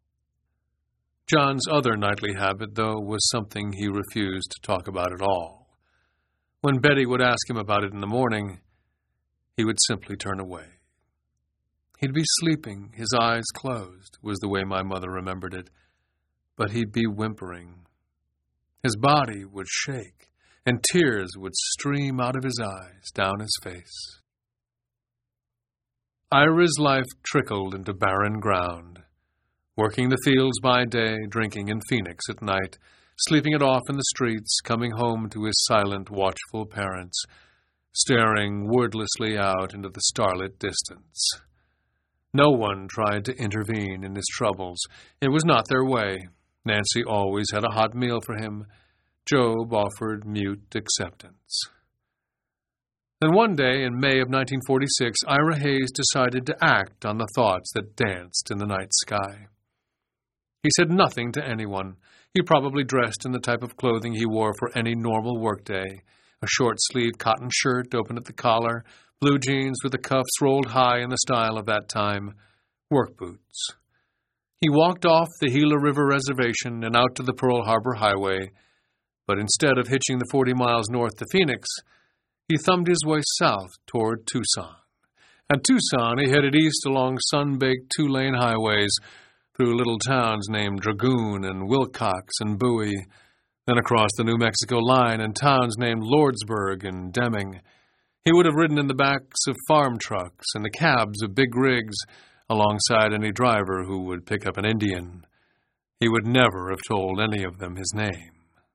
John's other nightly habit, though, was something he refused to talk about at all. When Betty would ask him about it in the morning, he would simply turn away. He'd be sleeping, his eyes closed, was the way my mother remembered it, but he'd be whimpering. His body would shake, and tears would stream out of his eyes, down his face. Ira's life trickled into barren ground. Working the fields by day, drinking in Phoenix at night, sleeping it off in the streets, coming home to his silent, watchful parents, staring wordlessly out into the starlit distance. No one tried to intervene in his troubles. It was not their way. Nancy always had a hot meal for him. Job offered mute acceptance. Then one day in May of nineteen forty-six, Ira Hayes decided to act on the thoughts that danced in the night sky. He said nothing to anyone. He probably dressed in the type of clothing he wore for any normal workday, a short-sleeved cotton shirt open at the collar, blue jeans with the cuffs rolled high in the style of that time, work boots. He walked off the Gila River Reservation and out to the Pearl Harbor Highway, but instead of hitching the forty miles north to Phoenix, he thumbed his way south toward Tucson. At Tucson, he headed east along sun-baked two-lane highways, through little towns named Dragoon and Wilcox and Bowie, then across the New Mexico line and towns named Lordsburg and Deming. He would have ridden in the backs of farm trucks and the cabs of big rigs alongside any driver who would pick up an Indian. He would never have told any of them his name.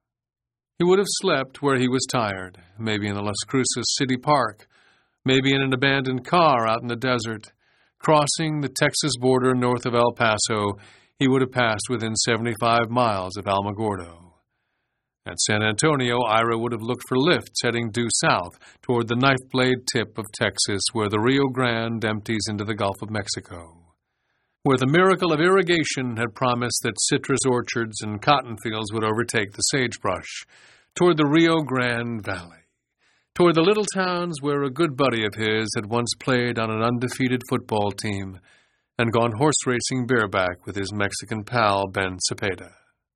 He would have slept where he was tired, maybe in the Las Cruces City Park, maybe in an abandoned car out in the desert. Crossing the Texas border north of El Paso, he would have passed within seventy-five miles of Alamogordo. At San Antonio, Ira would have looked for lifts heading due south toward the knife-blade tip of Texas where the Rio Grande empties into the Gulf of Mexico, where the miracle of irrigation had promised that citrus orchards and cotton fields would overtake the sagebrush, toward the Rio Grande Valley, toward the little towns where a good buddy of his had once played on an undefeated football team and gone horse racing bareback with his Mexican pal Ben Cepeda.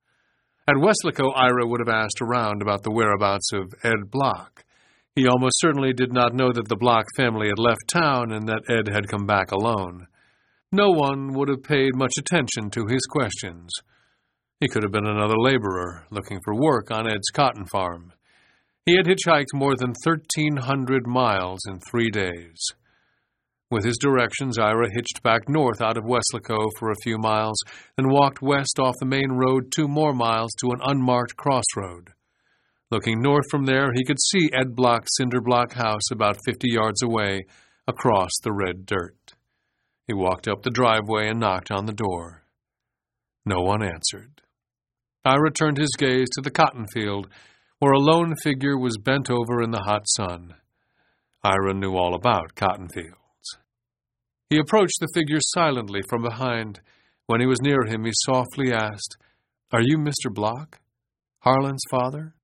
At Weslaco, Ira would have asked around about the whereabouts of Ed Block. He almost certainly did not know that the Block family had left town and that Ed had come back alone. No one would have paid much attention to his questions. He could have been another laborer looking for work on Ed's cotton farm. He had hitchhiked more than thirteen hundred miles in three days. With his directions, Ira hitched back north out of Weslaco for a few miles, then walked west off the main road two more miles to an unmarked crossroad. Looking north from there, he could see Ed Block's cinder block house about fifty yards away, across the red dirt. He walked up the driveway and knocked on the door. No one answered. Ira turned his gaze to the cotton field, where a lone figure was bent over in the hot sun. Ira knew all about cotton fields. He approached the figure silently from behind. When he was near him, he softly asked, "Are you Mister Block, Harlan's father?"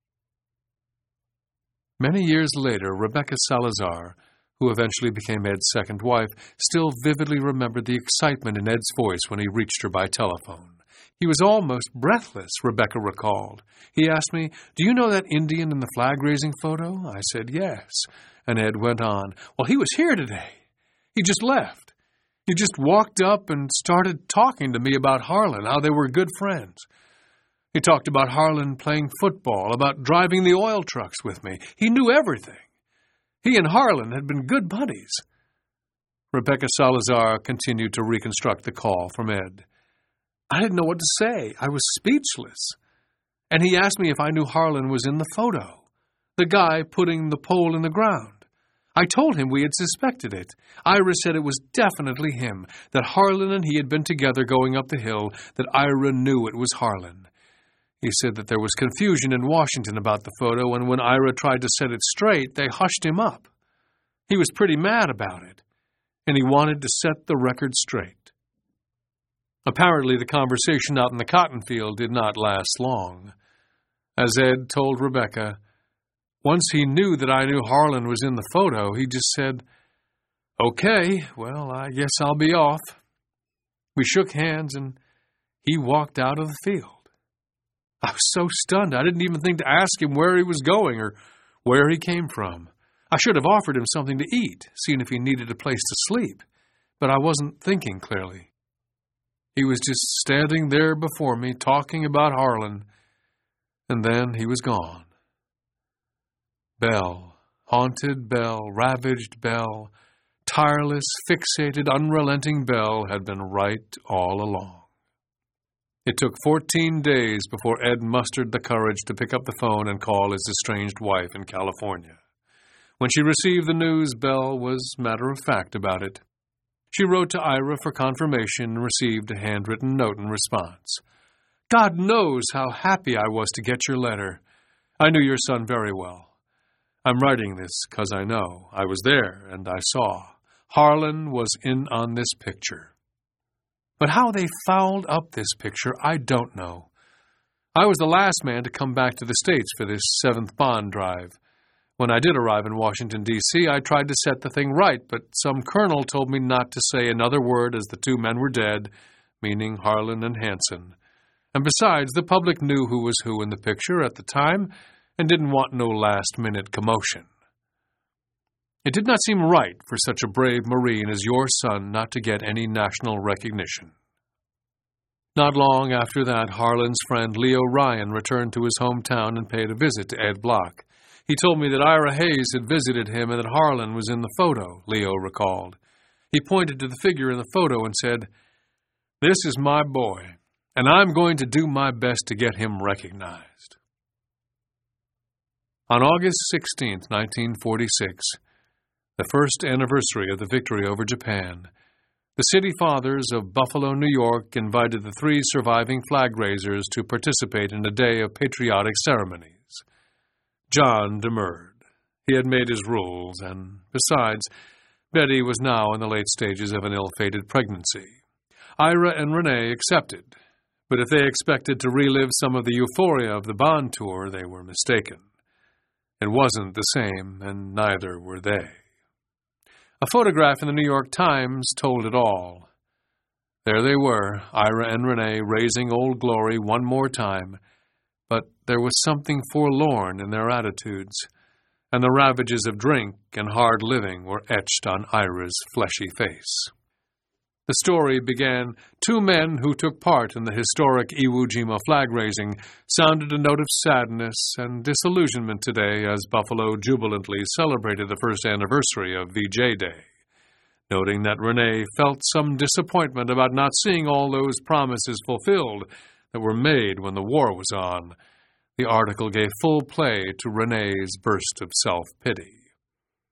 Many years later, Rebecca Salazar, who eventually became Ed's second wife, still vividly remembered the excitement in Ed's voice when he reached her by telephone. He was almost breathless, Rebecca recalled. He asked me, "Do you know that Indian in the flag-raising photo?" I said, "Yes." And Ed went on, "Well, he was here today. He just left. He just walked up and started talking to me about Harlan, how they were good friends. He talked about Harlan playing football, about driving the oil trucks with me. He knew everything. He and Harlan had been good buddies." Rebecca Salazar continued to reconstruct the call from Ed. "I didn't know what to say. I was speechless. And he asked me if I knew Harlan was in the photo, the guy putting the pole in the ground. I told him we had suspected it. Ira said it was definitely him, that Harlan and he had been together going up the hill, that Ira knew it was Harlan. He said that there was confusion in Washington about the photo, and when Ira tried to set it straight, they hushed him up. He was pretty mad about it, and he wanted to set the record straight." Apparently, the conversation out in the cotton field did not last long. As Ed told Rebecca, "Once he knew that I knew Harlan was in the photo, he just said, 'Okay, well, I guess I'll be off.' We shook hands, and he walked out of the field. I was so stunned, I didn't even think to ask him where he was going or where he came from. I should have offered him something to eat, seen if he needed a place to sleep, but I wasn't thinking clearly. He was just standing there before me, talking about Harlan, and then he was gone. Belle, haunted Belle, ravaged Belle, tireless, fixated, unrelenting Belle had been right all along. It took fourteen days before Ed mustered the courage to pick up the phone and call his estranged wife in California. When she received the news, Belle was matter-of-fact about it. She wrote to Ira for confirmation and received a handwritten note in response. "God knows how happy I was to get your letter. I knew your son very well. I'm writing this because I know. I was there and I saw. Harlan was in on this picture. But how they fouled up this picture, I don't know. I was the last man to come back to the States for this seventh bond drive. When I did arrive in Washington, D C, I tried to set the thing right, but some colonel told me not to say another word as the two men were dead, meaning Harlan and Hanson. And besides, the public knew who was who in the picture at the time and didn't want no last-minute commotion. It did not seem right for such a brave Marine as your son not to get any national recognition." Not long after that, Harlan's friend Leo Ryan returned to his hometown and paid a visit to Ed Block. He told me that Ira Hayes had visited him and that Harlan was in the photo, Leo recalled. He pointed to the figure in the photo and said, "This is my boy, and I'm going to do my best to get him recognized." On August sixteenth, nineteen forty-six, the first anniversary of the victory over Japan, the city fathers of Buffalo, New York, invited the three surviving flag raisers to participate in a day of patriotic ceremonies. John demurred. He had made his rules, and besides, Betty was now in the late stages of an ill-fated pregnancy. Ira and Renee accepted, but if they expected to relive some of the euphoria of the Bond tour, they were mistaken. It wasn't the same, and neither were they. A photograph in the New York Times told it all. There they were, Ira and Renee raising Old Glory one more time, but there was something forlorn in their attitudes, and the ravages of drink and hard living were etched on Ira's fleshy face. The story began, two men who took part in the historic Iwo Jima flag-raising sounded a note of sadness and disillusionment today as Buffalo jubilantly celebrated the first anniversary of V J Day, noting that Renee felt some disappointment about not seeing all those promises fulfilled that were made when the war was on. The article gave full play to Renee's burst of self-pity.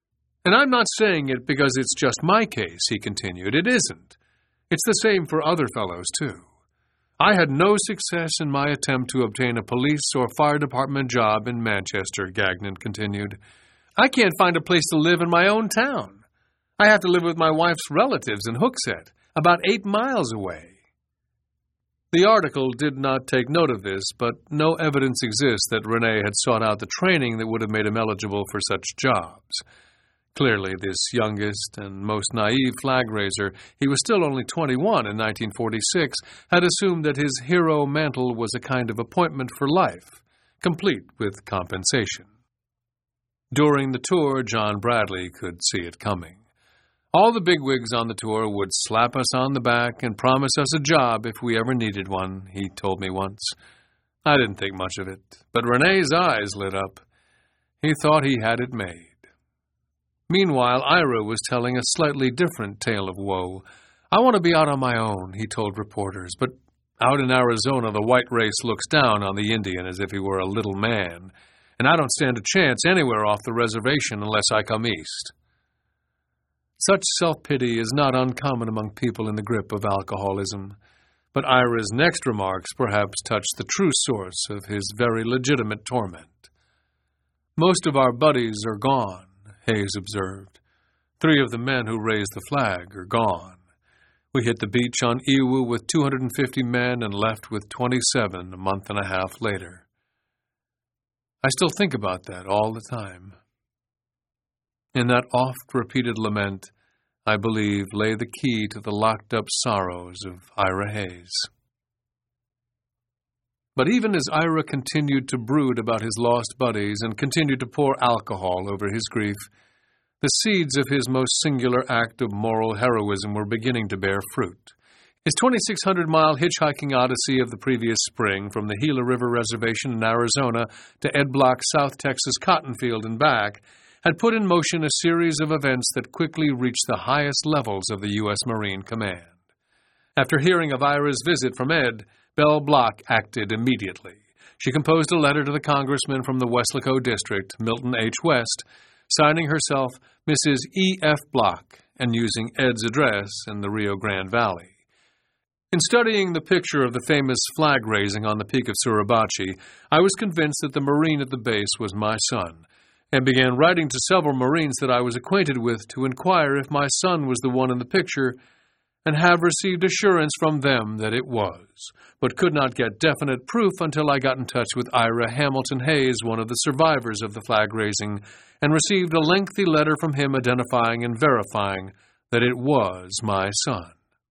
And I'm not saying it because it's just my case, he continued. It isn't. It's the same for other fellows, too. I had no success in my attempt to obtain a police or fire department job in Manchester, Gagnon continued. I can't find a place to live in my own town. I have to live with my wife's relatives in Hooksett, about eight miles away. The article did not take note of this, but no evidence exists that Rene had sought out the training that would have made him eligible for such jobs. Clearly, this youngest and most naive flag raiser, he was still only twenty-one in nineteen forty-six, had assumed that his hero mantle was a kind of appointment for life, complete with compensation. During the tour, John Bradley could see it coming. All the bigwigs on the tour would slap us on the back and promise us a job if we ever needed one, he told me once. I didn't think much of it, but Rene's eyes lit up. He thought he had it made. Meanwhile, Ira was telling a slightly different tale of woe. I want to be out on my own, he told reporters, but out in Arizona the white race looks down on the Indian as if he were a little man, and I don't stand a chance anywhere off the reservation unless I come east. Such self-pity is not uncommon among people in the grip of alcoholism, but Ira's next remarks perhaps touched the true source of his very legitimate torment. Most of our buddies are gone, Hayes observed. Three of the men who raised the flag are gone. We hit the beach on Iwu with two hundred fifty men and left with twenty-seven a month and a half later. I still think about that all the time. In that oft-repeated lament, I believe, lay the key to the locked-up sorrows of Ira Hayes. But even as Ira continued to brood about his lost buddies and continued to pour alcohol over his grief, the seeds of his most singular act of moral heroism were beginning to bear fruit. His twenty-six hundred mile hitchhiking odyssey of the previous spring from the Gila River Reservation in Arizona to Ed Block's South Texas cotton field and back had put in motion a series of events that quickly reached the highest levels of the U S Marine Command. After hearing of Ira's visit from Ed, Belle Block acted immediately. She composed a letter to the congressman from the Weslaco district, Milton H. West, signing herself Missus E F Block and using Ed's address in the Rio Grande Valley. In studying the picture of the famous flag raising on the peak of Suribachi, I was convinced that the Marine at the base was my son, and began writing to several Marines that I was acquainted with to inquire if my son was the one in the picture, and have received assurance from them that it was, but could not get definite proof until I got in touch with Ira Hamilton Hayes, one of the survivors of the flag raising, and received a lengthy letter from him identifying and verifying that it was my son.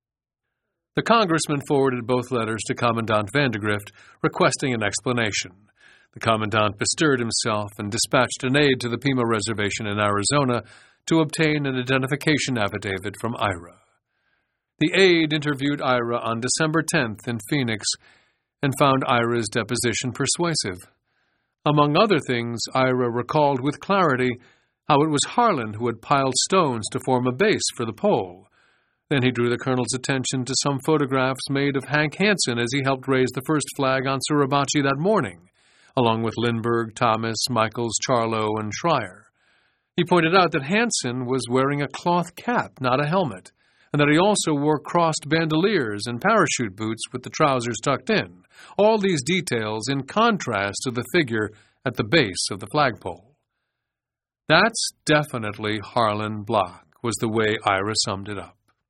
The congressman forwarded both letters to Commandant Vandegrift, requesting an explanation. The commandant bestirred himself and dispatched an aide to the Pima Reservation in Arizona to obtain an identification affidavit from Ira. The aide interviewed Ira on December tenth in Phoenix and found Ira's deposition persuasive. Among other things, Ira recalled with clarity how it was Harlan who had piled stones to form a base for the pole. Then he drew the colonel's attention to some photographs made of Hank Hansen as he helped raise the first flag on Suribachi that morning, along with Lindbergh, Thomas, Michaels, Charlo, and Schreier. He pointed out that Hansen was wearing a cloth cap, not a helmet, and that he also wore crossed bandoliers and parachute boots with the trousers tucked in, all these details in contrast to the figure at the base of the flagpole. That's definitely Harlan Block, was the way Ira summed it up.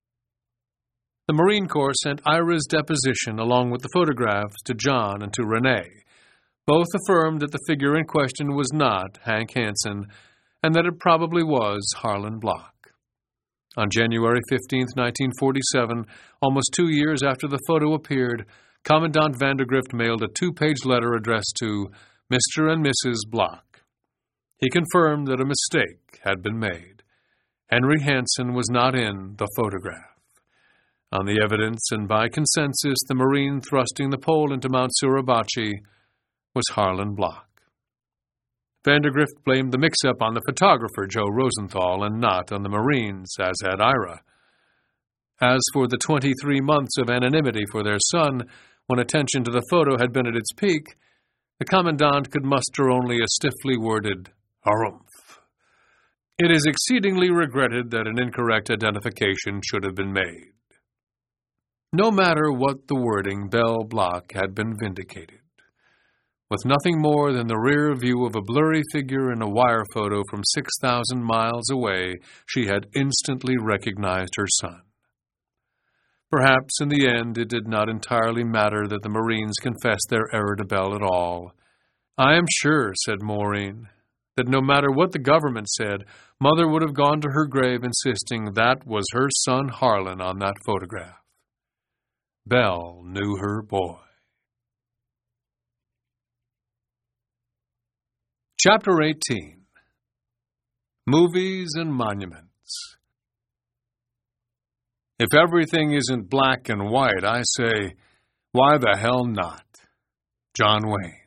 The Marine Corps sent Ira's deposition along with the photographs to John and to Rene. Both affirmed that the figure in question was not Hank Hansen, and that it probably was Harlan Block. On January fifteenth, nineteen forty-seven, almost two years after the photo appeared, Commandant Vandegrift mailed a two-page letter addressed to Mister and Missus Block. He confirmed that a mistake had been made. Henry Hansen was not in the photograph. On the evidence and by consensus, the Marine thrusting the pole into Mount Suribachi was Harlan Block. Vandegrift blamed the mix-up on the photographer, Joe Rosenthal, and not on the Marines, as had Ira. As for the twenty-three months of anonymity for their son, when attention to the photo had been at its peak, the commandant could muster only a stiffly worded harumph. It is exceedingly regretted that an incorrect identification should have been made. No matter what the wording, Belle Bloch had been vindicated. With nothing more than the rear view of a blurry figure in a wire photo from six thousand miles away, she had instantly recognized her son. Perhaps in the end it did not entirely matter that the Marines confessed their error to Belle at all. "I am sure," said Maureen, "that no matter what the government said, Mother would have gone to her grave insisting that was her son Harlan on that photograph." Belle knew her boy. Chapter eighteen. Movies and Monuments. If everything isn't black and white, I say, why the hell not? John Wayne.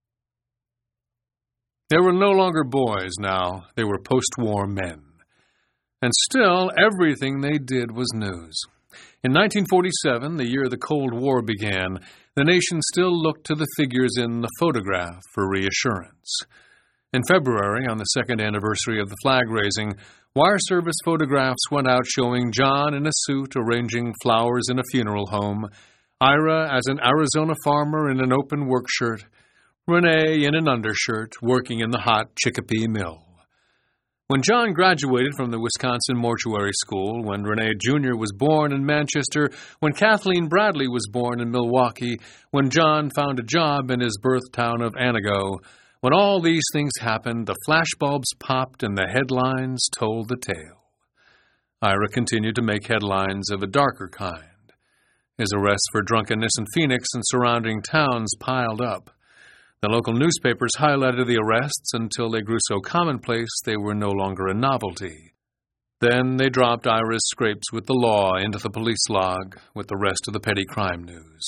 They were no longer boys now, they were post-war men. And still, everything they did was news. In nineteen forty-seven, the year the Cold War began, the nation still looked to the figures in the photograph for reassurance. In February, on the second anniversary of the flag-raising, wire service photographs went out showing John in a suit arranging flowers in a funeral home, Ira as an Arizona farmer in an open work shirt, Renee in an undershirt working in the hot Chicopee mill. When John graduated from the Wisconsin Mortuary School, when Renee Junior was born in Manchester, when Kathleen Bradley was born in Milwaukee, when John found a job in his birth town of Anago, when all these things happened, the flashbulbs popped and the headlines told the tale. Ira continued to make headlines of a darker kind. His arrests for drunkenness in Phoenix and surrounding towns piled up. The local newspapers highlighted the arrests until they grew so commonplace they were no longer a novelty. Then they dropped Ira's scrapes with the law into the police log with the rest of the petty crime news.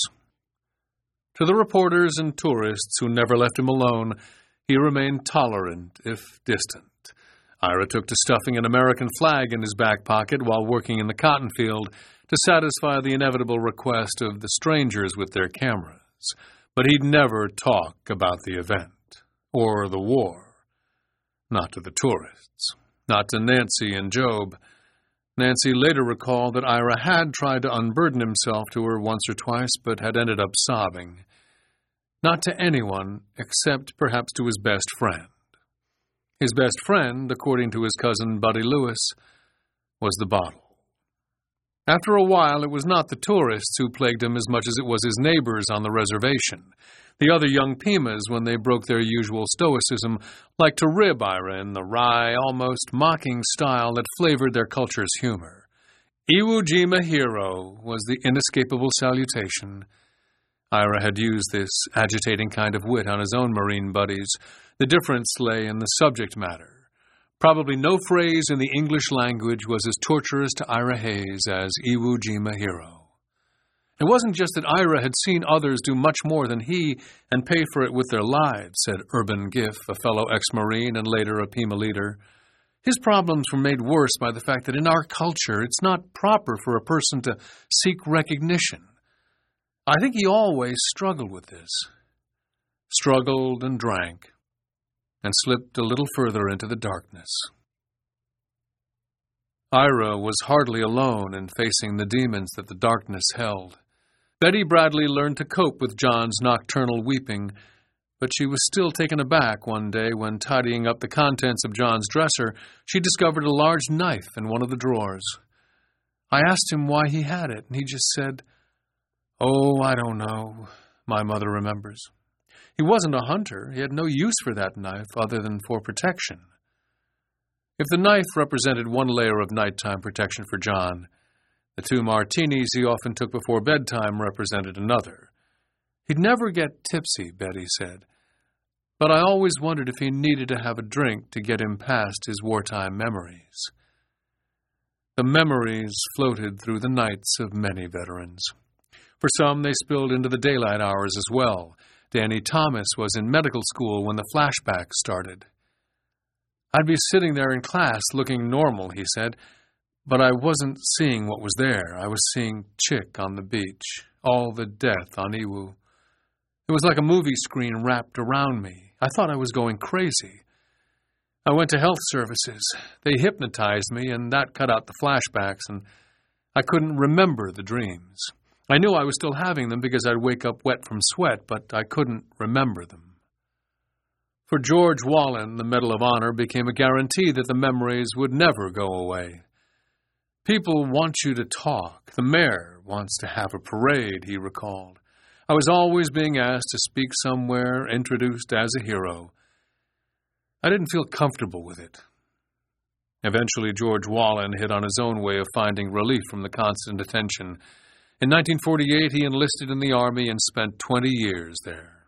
To the reporters and tourists who never left him alone, he remained tolerant, if distant. Ira took to stuffing an American flag in his back pocket while working in the cotton field to satisfy the inevitable request of the strangers with their cameras. But he'd never talk about the event, or the war. Not to the tourists. Not to Nancy and Job. Nancy later recalled that Ira had tried to unburden himself to her once or twice, but had ended up sobbing. Not to anyone, except perhaps to his best friend. His best friend, according to his cousin Buddy Lewis, was the bottle. After a while, it was not the tourists who plagued him as much as it was his neighbors on the reservation. The other young Pimas, when they broke their usual stoicism, liked to rib Ira in the wry, almost mocking style that flavored their culture's humor. Iwo Jima hero was the inescapable salutation. Ira had used this agitating kind of wit on his own Marine buddies. The difference lay in the subject matter. Probably no phrase in the English language was as torturous to Ira Hayes as Iwo Jima hero. It wasn't just that Ira had seen others do much more than he and pay for it with their lives, said Urban Giff, a fellow ex-Marine and later a Pima leader. His problems were made worse by the fact that in our culture it's not proper for a person to seek recognition. I think he always struggled with this. Struggled and drank, and slipped a little further into the darkness. Ira was hardly alone in facing the demons that the darkness held. Betty Bradley learned to cope with John's nocturnal weeping, but she was still taken aback one day when, tidying up the contents of John's dresser, she discovered a large knife in one of the drawers. I asked him why he had it, and he just said, "Oh, I don't know," my mother remembers. He wasn't a hunter. He had no use for that knife other than for protection. If the knife represented one layer of nighttime protection for John, the two martinis he often took before bedtime represented another. He'd never get tipsy, Betty said, but I always wondered if he needed to have a drink to get him past his wartime memories. The memories floated through the nights of many veterans. For some, they spilled into the daylight hours as well. Danny Thomas was in medical school when the flashbacks started. I'd be sitting there in class looking normal, he said, but I wasn't seeing what was there. I was seeing Chick on the beach, all the death on Iwo. It was like a movie screen wrapped around me. I thought I was going crazy. I went to health services. They hypnotized me, and that cut out the flashbacks, and I couldn't remember the dreams. I knew I was still having them because I'd wake up wet from sweat, but I couldn't remember them. For George Wallen, the Medal of Honor became a guarantee that the memories would never go away. People want you to talk. The mayor wants to have a parade, he recalled. I was always being asked to speak somewhere, introduced as a hero. I didn't feel comfortable with it. Eventually, George Wallen hit on his own way of finding relief from the constant attention. In nineteen forty-eight, he enlisted in the Army and spent twenty years there.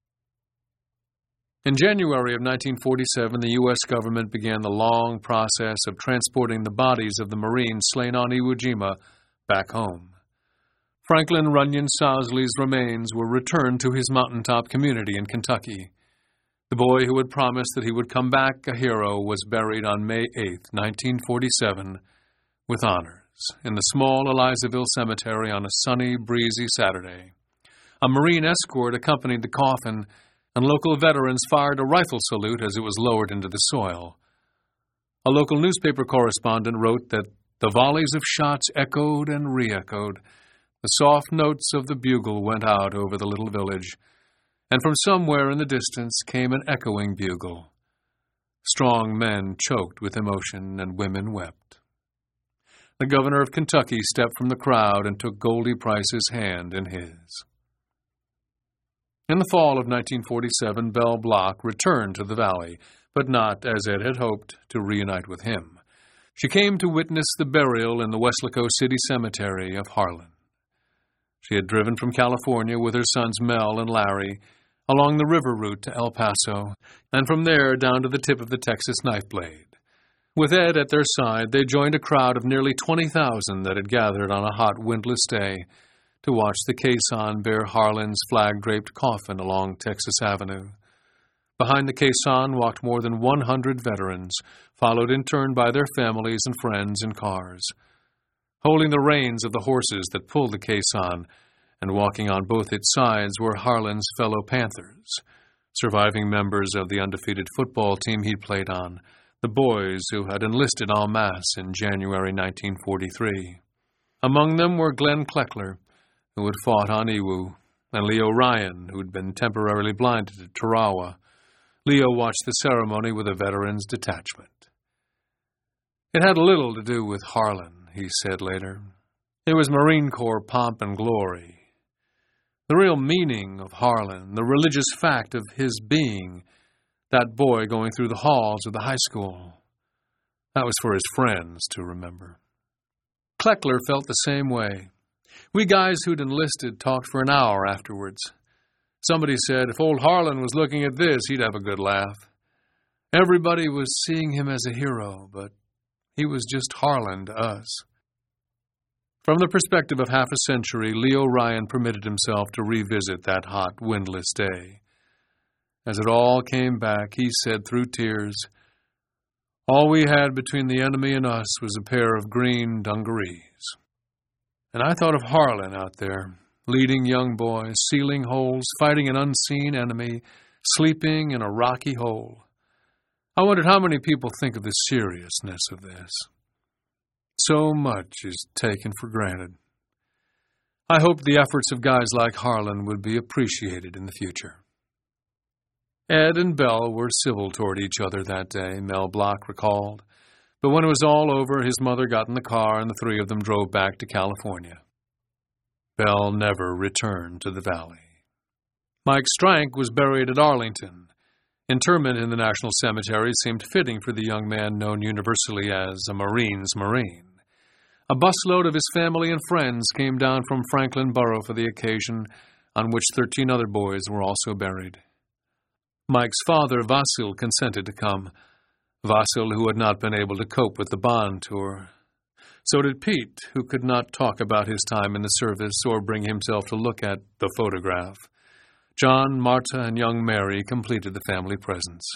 In January of nineteen forty-seven, the U S government began the long process of transporting the bodies of the Marines slain on Iwo Jima back home. Franklin Runyon Sousley's remains were returned to his mountaintop community in Kentucky. The boy who had promised that he would come back a hero was buried on May eighth, nineteen forty-seven, with honors in the small Elizaville Cemetery on a sunny, breezy Saturday. A Marine escort accompanied the coffin, and local veterans fired a rifle salute as it was lowered into the soil. A local newspaper correspondent wrote that the volleys of shots echoed and re-echoed. The soft notes of the bugle went out over the little village, and from somewhere in the distance came an echoing bugle. Strong men choked with emotion, and women wept. The governor of Kentucky stepped from the crowd and took Goldie Price's hand in his. In the fall of nineteen forty-seven, Belle Bloch returned to the valley, but not, as Ed had hoped, to reunite with him. She came to witness the burial in the Weslaco City Cemetery of Harlan. She had driven from California with her sons Mel and Larry along the river route to El Paso, and from there down to the tip of the Texas knife blade. With Ed at their side, they joined a crowd of nearly twenty thousand that had gathered on a hot, windless day to watch the caisson bear Harlan's flag-draped coffin along Texas Avenue. Behind the caisson walked more than one hundred veterans, followed in turn by their families and friends in cars. Holding the reins of the horses that pulled the caisson, and walking on both its sides were Harlan's fellow Panthers, surviving members of the undefeated football team he played on, the boys who had enlisted en masse in January nineteen forty-three. Among them were Glenn Kleckler, who had fought on Iwo, and Leo Ryan, who had been temporarily blinded at Tarawa. Leo watched the ceremony with a veteran's detachment. It had little to do with Harlan, he said later. It was Marine Corps pomp and glory. The real meaning of Harlan, the religious fact of his being, that boy going through the halls of the high school, that was for his friends to remember. Kleckler felt the same way. We guys who'd enlisted talked for an hour afterwards. Somebody said if old Harlan was looking at this, he'd have a good laugh. Everybody was seeing him as a hero, but he was just Harlan to us. From the perspective of half a century, Leo Ryan permitted himself to revisit that hot, windless day. As it all came back, he said through tears, all we had between the enemy and us was a pair of green dungarees. And I thought of Harlan out there, leading young boys, sealing holes, fighting an unseen enemy, sleeping in a rocky hole. I wondered how many people think of the seriousness of this. So much is taken for granted. I hoped the efforts of guys like Harlan would be appreciated in the future. Ed and Belle were civil toward each other that day, Mel Bloch recalled. But when it was all over, his mother got in the car and the three of them drove back to California. Belle never returned to the valley. Mike Strank was buried at Arlington. Interment in the National Cemetery seemed fitting for the young man known universally as a Marine's Marine. A busload of his family and friends came down from Franklin Borough for the occasion, on which thirteen other boys were also buried. Mike's father, Vasil, consented to come. Vasil, who had not been able to cope with the bond tour. So did Pete, who could not talk about his time in the service or bring himself to look at the photograph. John, Marta, and young Mary completed the family presence.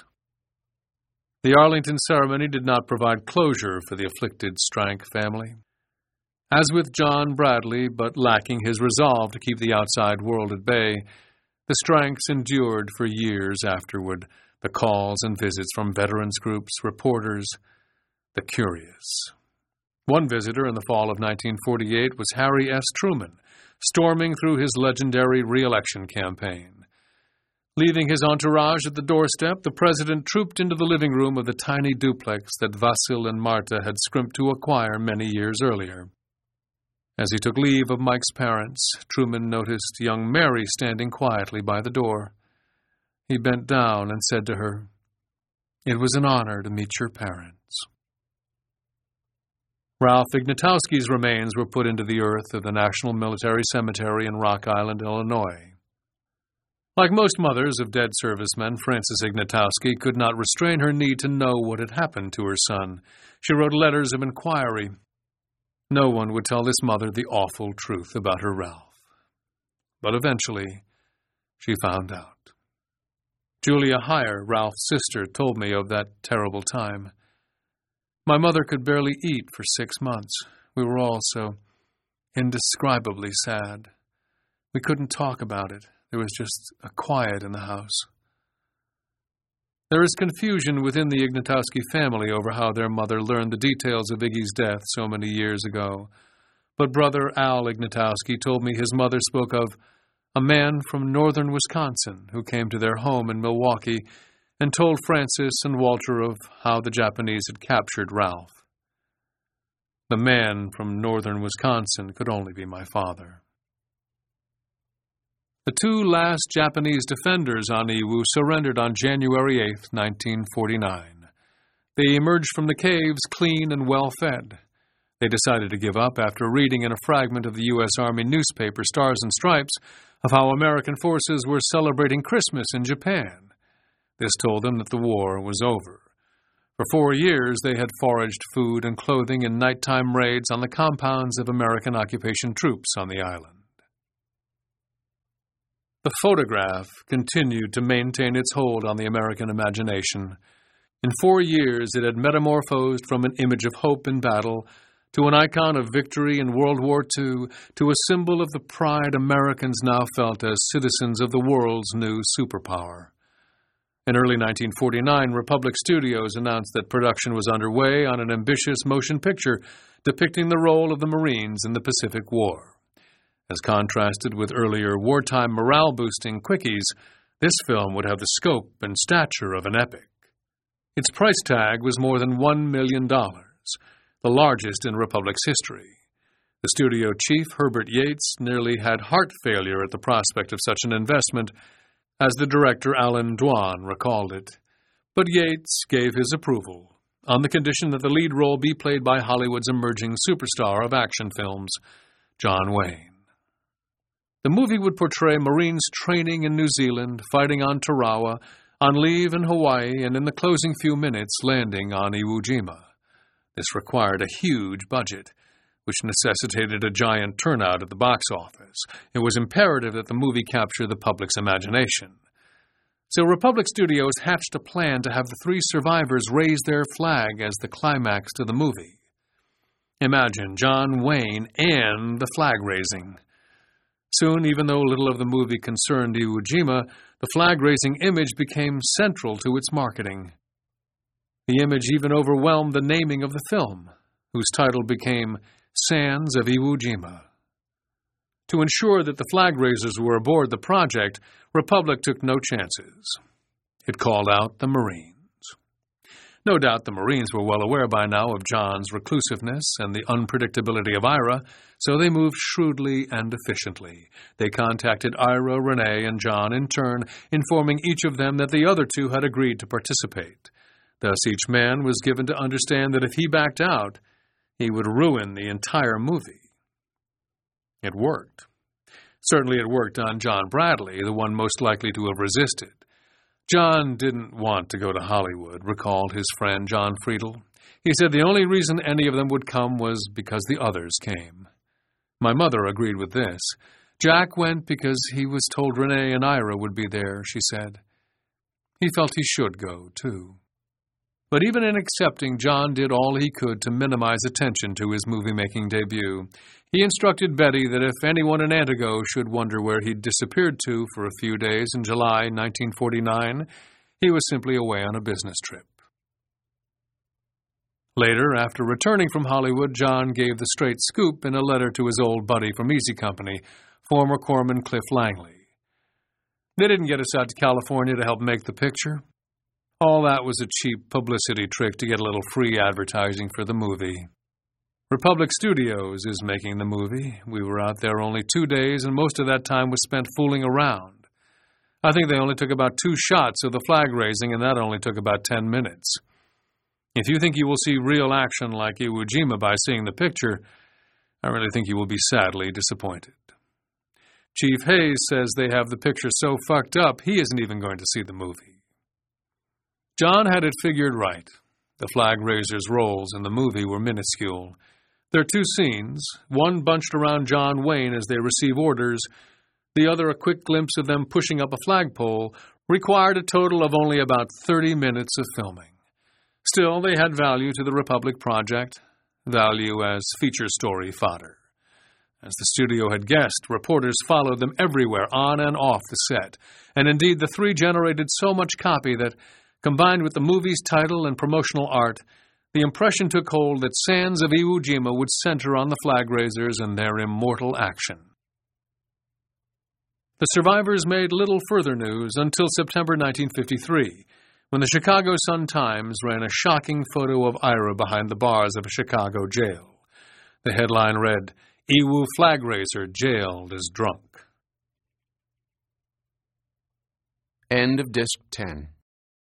The Arlington ceremony did not provide closure for the afflicted Strank family. As with John Bradley, but lacking his resolve to keep the outside world at bay, the Stranks endured for years afterward, the calls and visits from veterans groups, reporters, the curious. One visitor in the fall of nineteen forty-eight was Harry S. Truman, storming through his legendary re-election campaign. Leaving his entourage at the doorstep, the president trooped into the living room of the tiny duplex that Vasil and Marta had scrimped to acquire many years earlier. As he took leave of Mike's parents, Truman noticed young Mary standing quietly by the door. He bent down and said to her, "It was an honor to meet your parents." Ralph Ignatowski's remains were put into the earth of the National Military Cemetery in Rock Island, Illinois. Like most mothers of dead servicemen, Frances Ignatowski could not restrain her need to know what had happened to her son. She wrote letters of inquiry. No one would tell this mother the awful truth about her Ralph. But eventually, she found out. Julia Heyer, Ralph's sister, told me of that terrible time. My mother could barely eat for six months. We were all so indescribably sad. We couldn't talk about it. There was just a quiet in the house. There is confusion within the Ignatowski family over how their mother learned the details of Iggy's death so many years ago. But brother Al Ignatowski told me his mother spoke of a man from northern Wisconsin who came to their home in Milwaukee and told Frances and Walter of how the Japanese had captured Ralph. The man from northern Wisconsin could only be my father. The two last Japanese defenders on Iwo surrendered on January eighth, nineteen forty-nine. They emerged from the caves clean and well-fed. They decided to give up after reading in a fragment of the U S Army newspaper Stars and Stripes of how American forces were celebrating Christmas in Japan. This told them that the war was over. For four years, they had foraged food and clothing in nighttime raids on the compounds of American occupation troops on the island. The photograph continued to maintain its hold on the American imagination. In four years, it had metamorphosed from an image of hope in battle to an icon of victory in World War Two, to a symbol of the pride Americans now felt as citizens of the world's new superpower. In early nineteen forty-nine, Republic Studios announced that production was underway on an ambitious motion picture depicting the role of the Marines in the Pacific War. As contrasted with earlier wartime morale-boosting quickies, this film would have the scope and stature of an epic. Its price tag was more than one million dollars, the largest in Republic's history. The studio chief, Herbert Yates, nearly had heart failure at the prospect of such an investment, as the director Alan Dwan recalled it. But Yates gave his approval, on the condition that the lead role be played by Hollywood's emerging superstar of action films, John Wayne. The movie would portray Marines training in New Zealand, fighting on Tarawa, on leave in Hawaii, and in the closing few minutes landing on Iwo Jima. This required a huge budget, which necessitated a giant turnout at the box office. It was imperative that the movie capture the public's imagination. So Republic Studios hatched a plan to have the three survivors raise their flag as the climax to the movie. Imagine John Wayne and the flag raising. Soon, even though little of the movie concerned Iwo Jima, the flag-raising image became central to its marketing. The image even overwhelmed the naming of the film, whose title became Sands of Iwo Jima. To ensure that the flag-raisers were aboard the project, Republic took no chances. It called out the Marines. No doubt the Marines were well aware by now of John's reclusiveness and the unpredictability of Ira, so they moved shrewdly and efficiently. They contacted Ira, Renee, and John in turn, informing each of them that the other two had agreed to participate. Thus each man was given to understand that if he backed out, he would ruin the entire movie. It worked. Certainly it worked on John Bradley, the one most likely to have resisted. John didn't want to go to Hollywood, recalled his friend John Friedel. He said the only reason any of them would come was because the others came. My mother agreed with this. Jack went because he was told Renee and Ira would be there, she said. He felt he should go, too. But even in accepting, John did all he could to minimize attention to his movie-making debut. He instructed Betty that if anyone in Antigo should wonder where he'd disappeared to for a few days in July nineteen forty-nine, He was simply away on a business trip. Later, after returning from Hollywood, John gave the straight scoop in a letter to his old buddy from Easy Company, former corpsman Cliff Langley. They didn't get us out to California to help make the picture. All that was a cheap publicity trick to get a little free advertising for the movie. Republic Studios is making the movie. We were out there only two days, and most of that time was spent fooling around. I think they only took about two shots of the flag raising, and that only took about ten minutes. If you think you will see real action like Iwo Jima by seeing the picture, I really think you will be sadly disappointed. Chief Hayes says they have the picture so fucked up, he isn't even going to see the movie. John had it figured right. The flag raisers' roles in the movie were minuscule. There are two scenes, one bunched around John Wayne as they receive orders, the other a quick glimpse of them pushing up a flagpole, required a total of only about thirty minutes of filming. Still, they had value to the Republic project, value as feature story fodder. As the studio had guessed, reporters followed them everywhere, on and off the set, and indeed the three generated so much copy that, combined with the movie's title and promotional art, the impression took hold that Sands of Iwo Jima would center on the flag raisers and their immortal action. The survivors made little further news until September nineteen fifty-three, when the Chicago Sun-Times ran a shocking photo of Ira behind the bars of a Chicago jail. The headline read, "Iwo Flag Raiser Jailed as Drunk." End of Disc ten.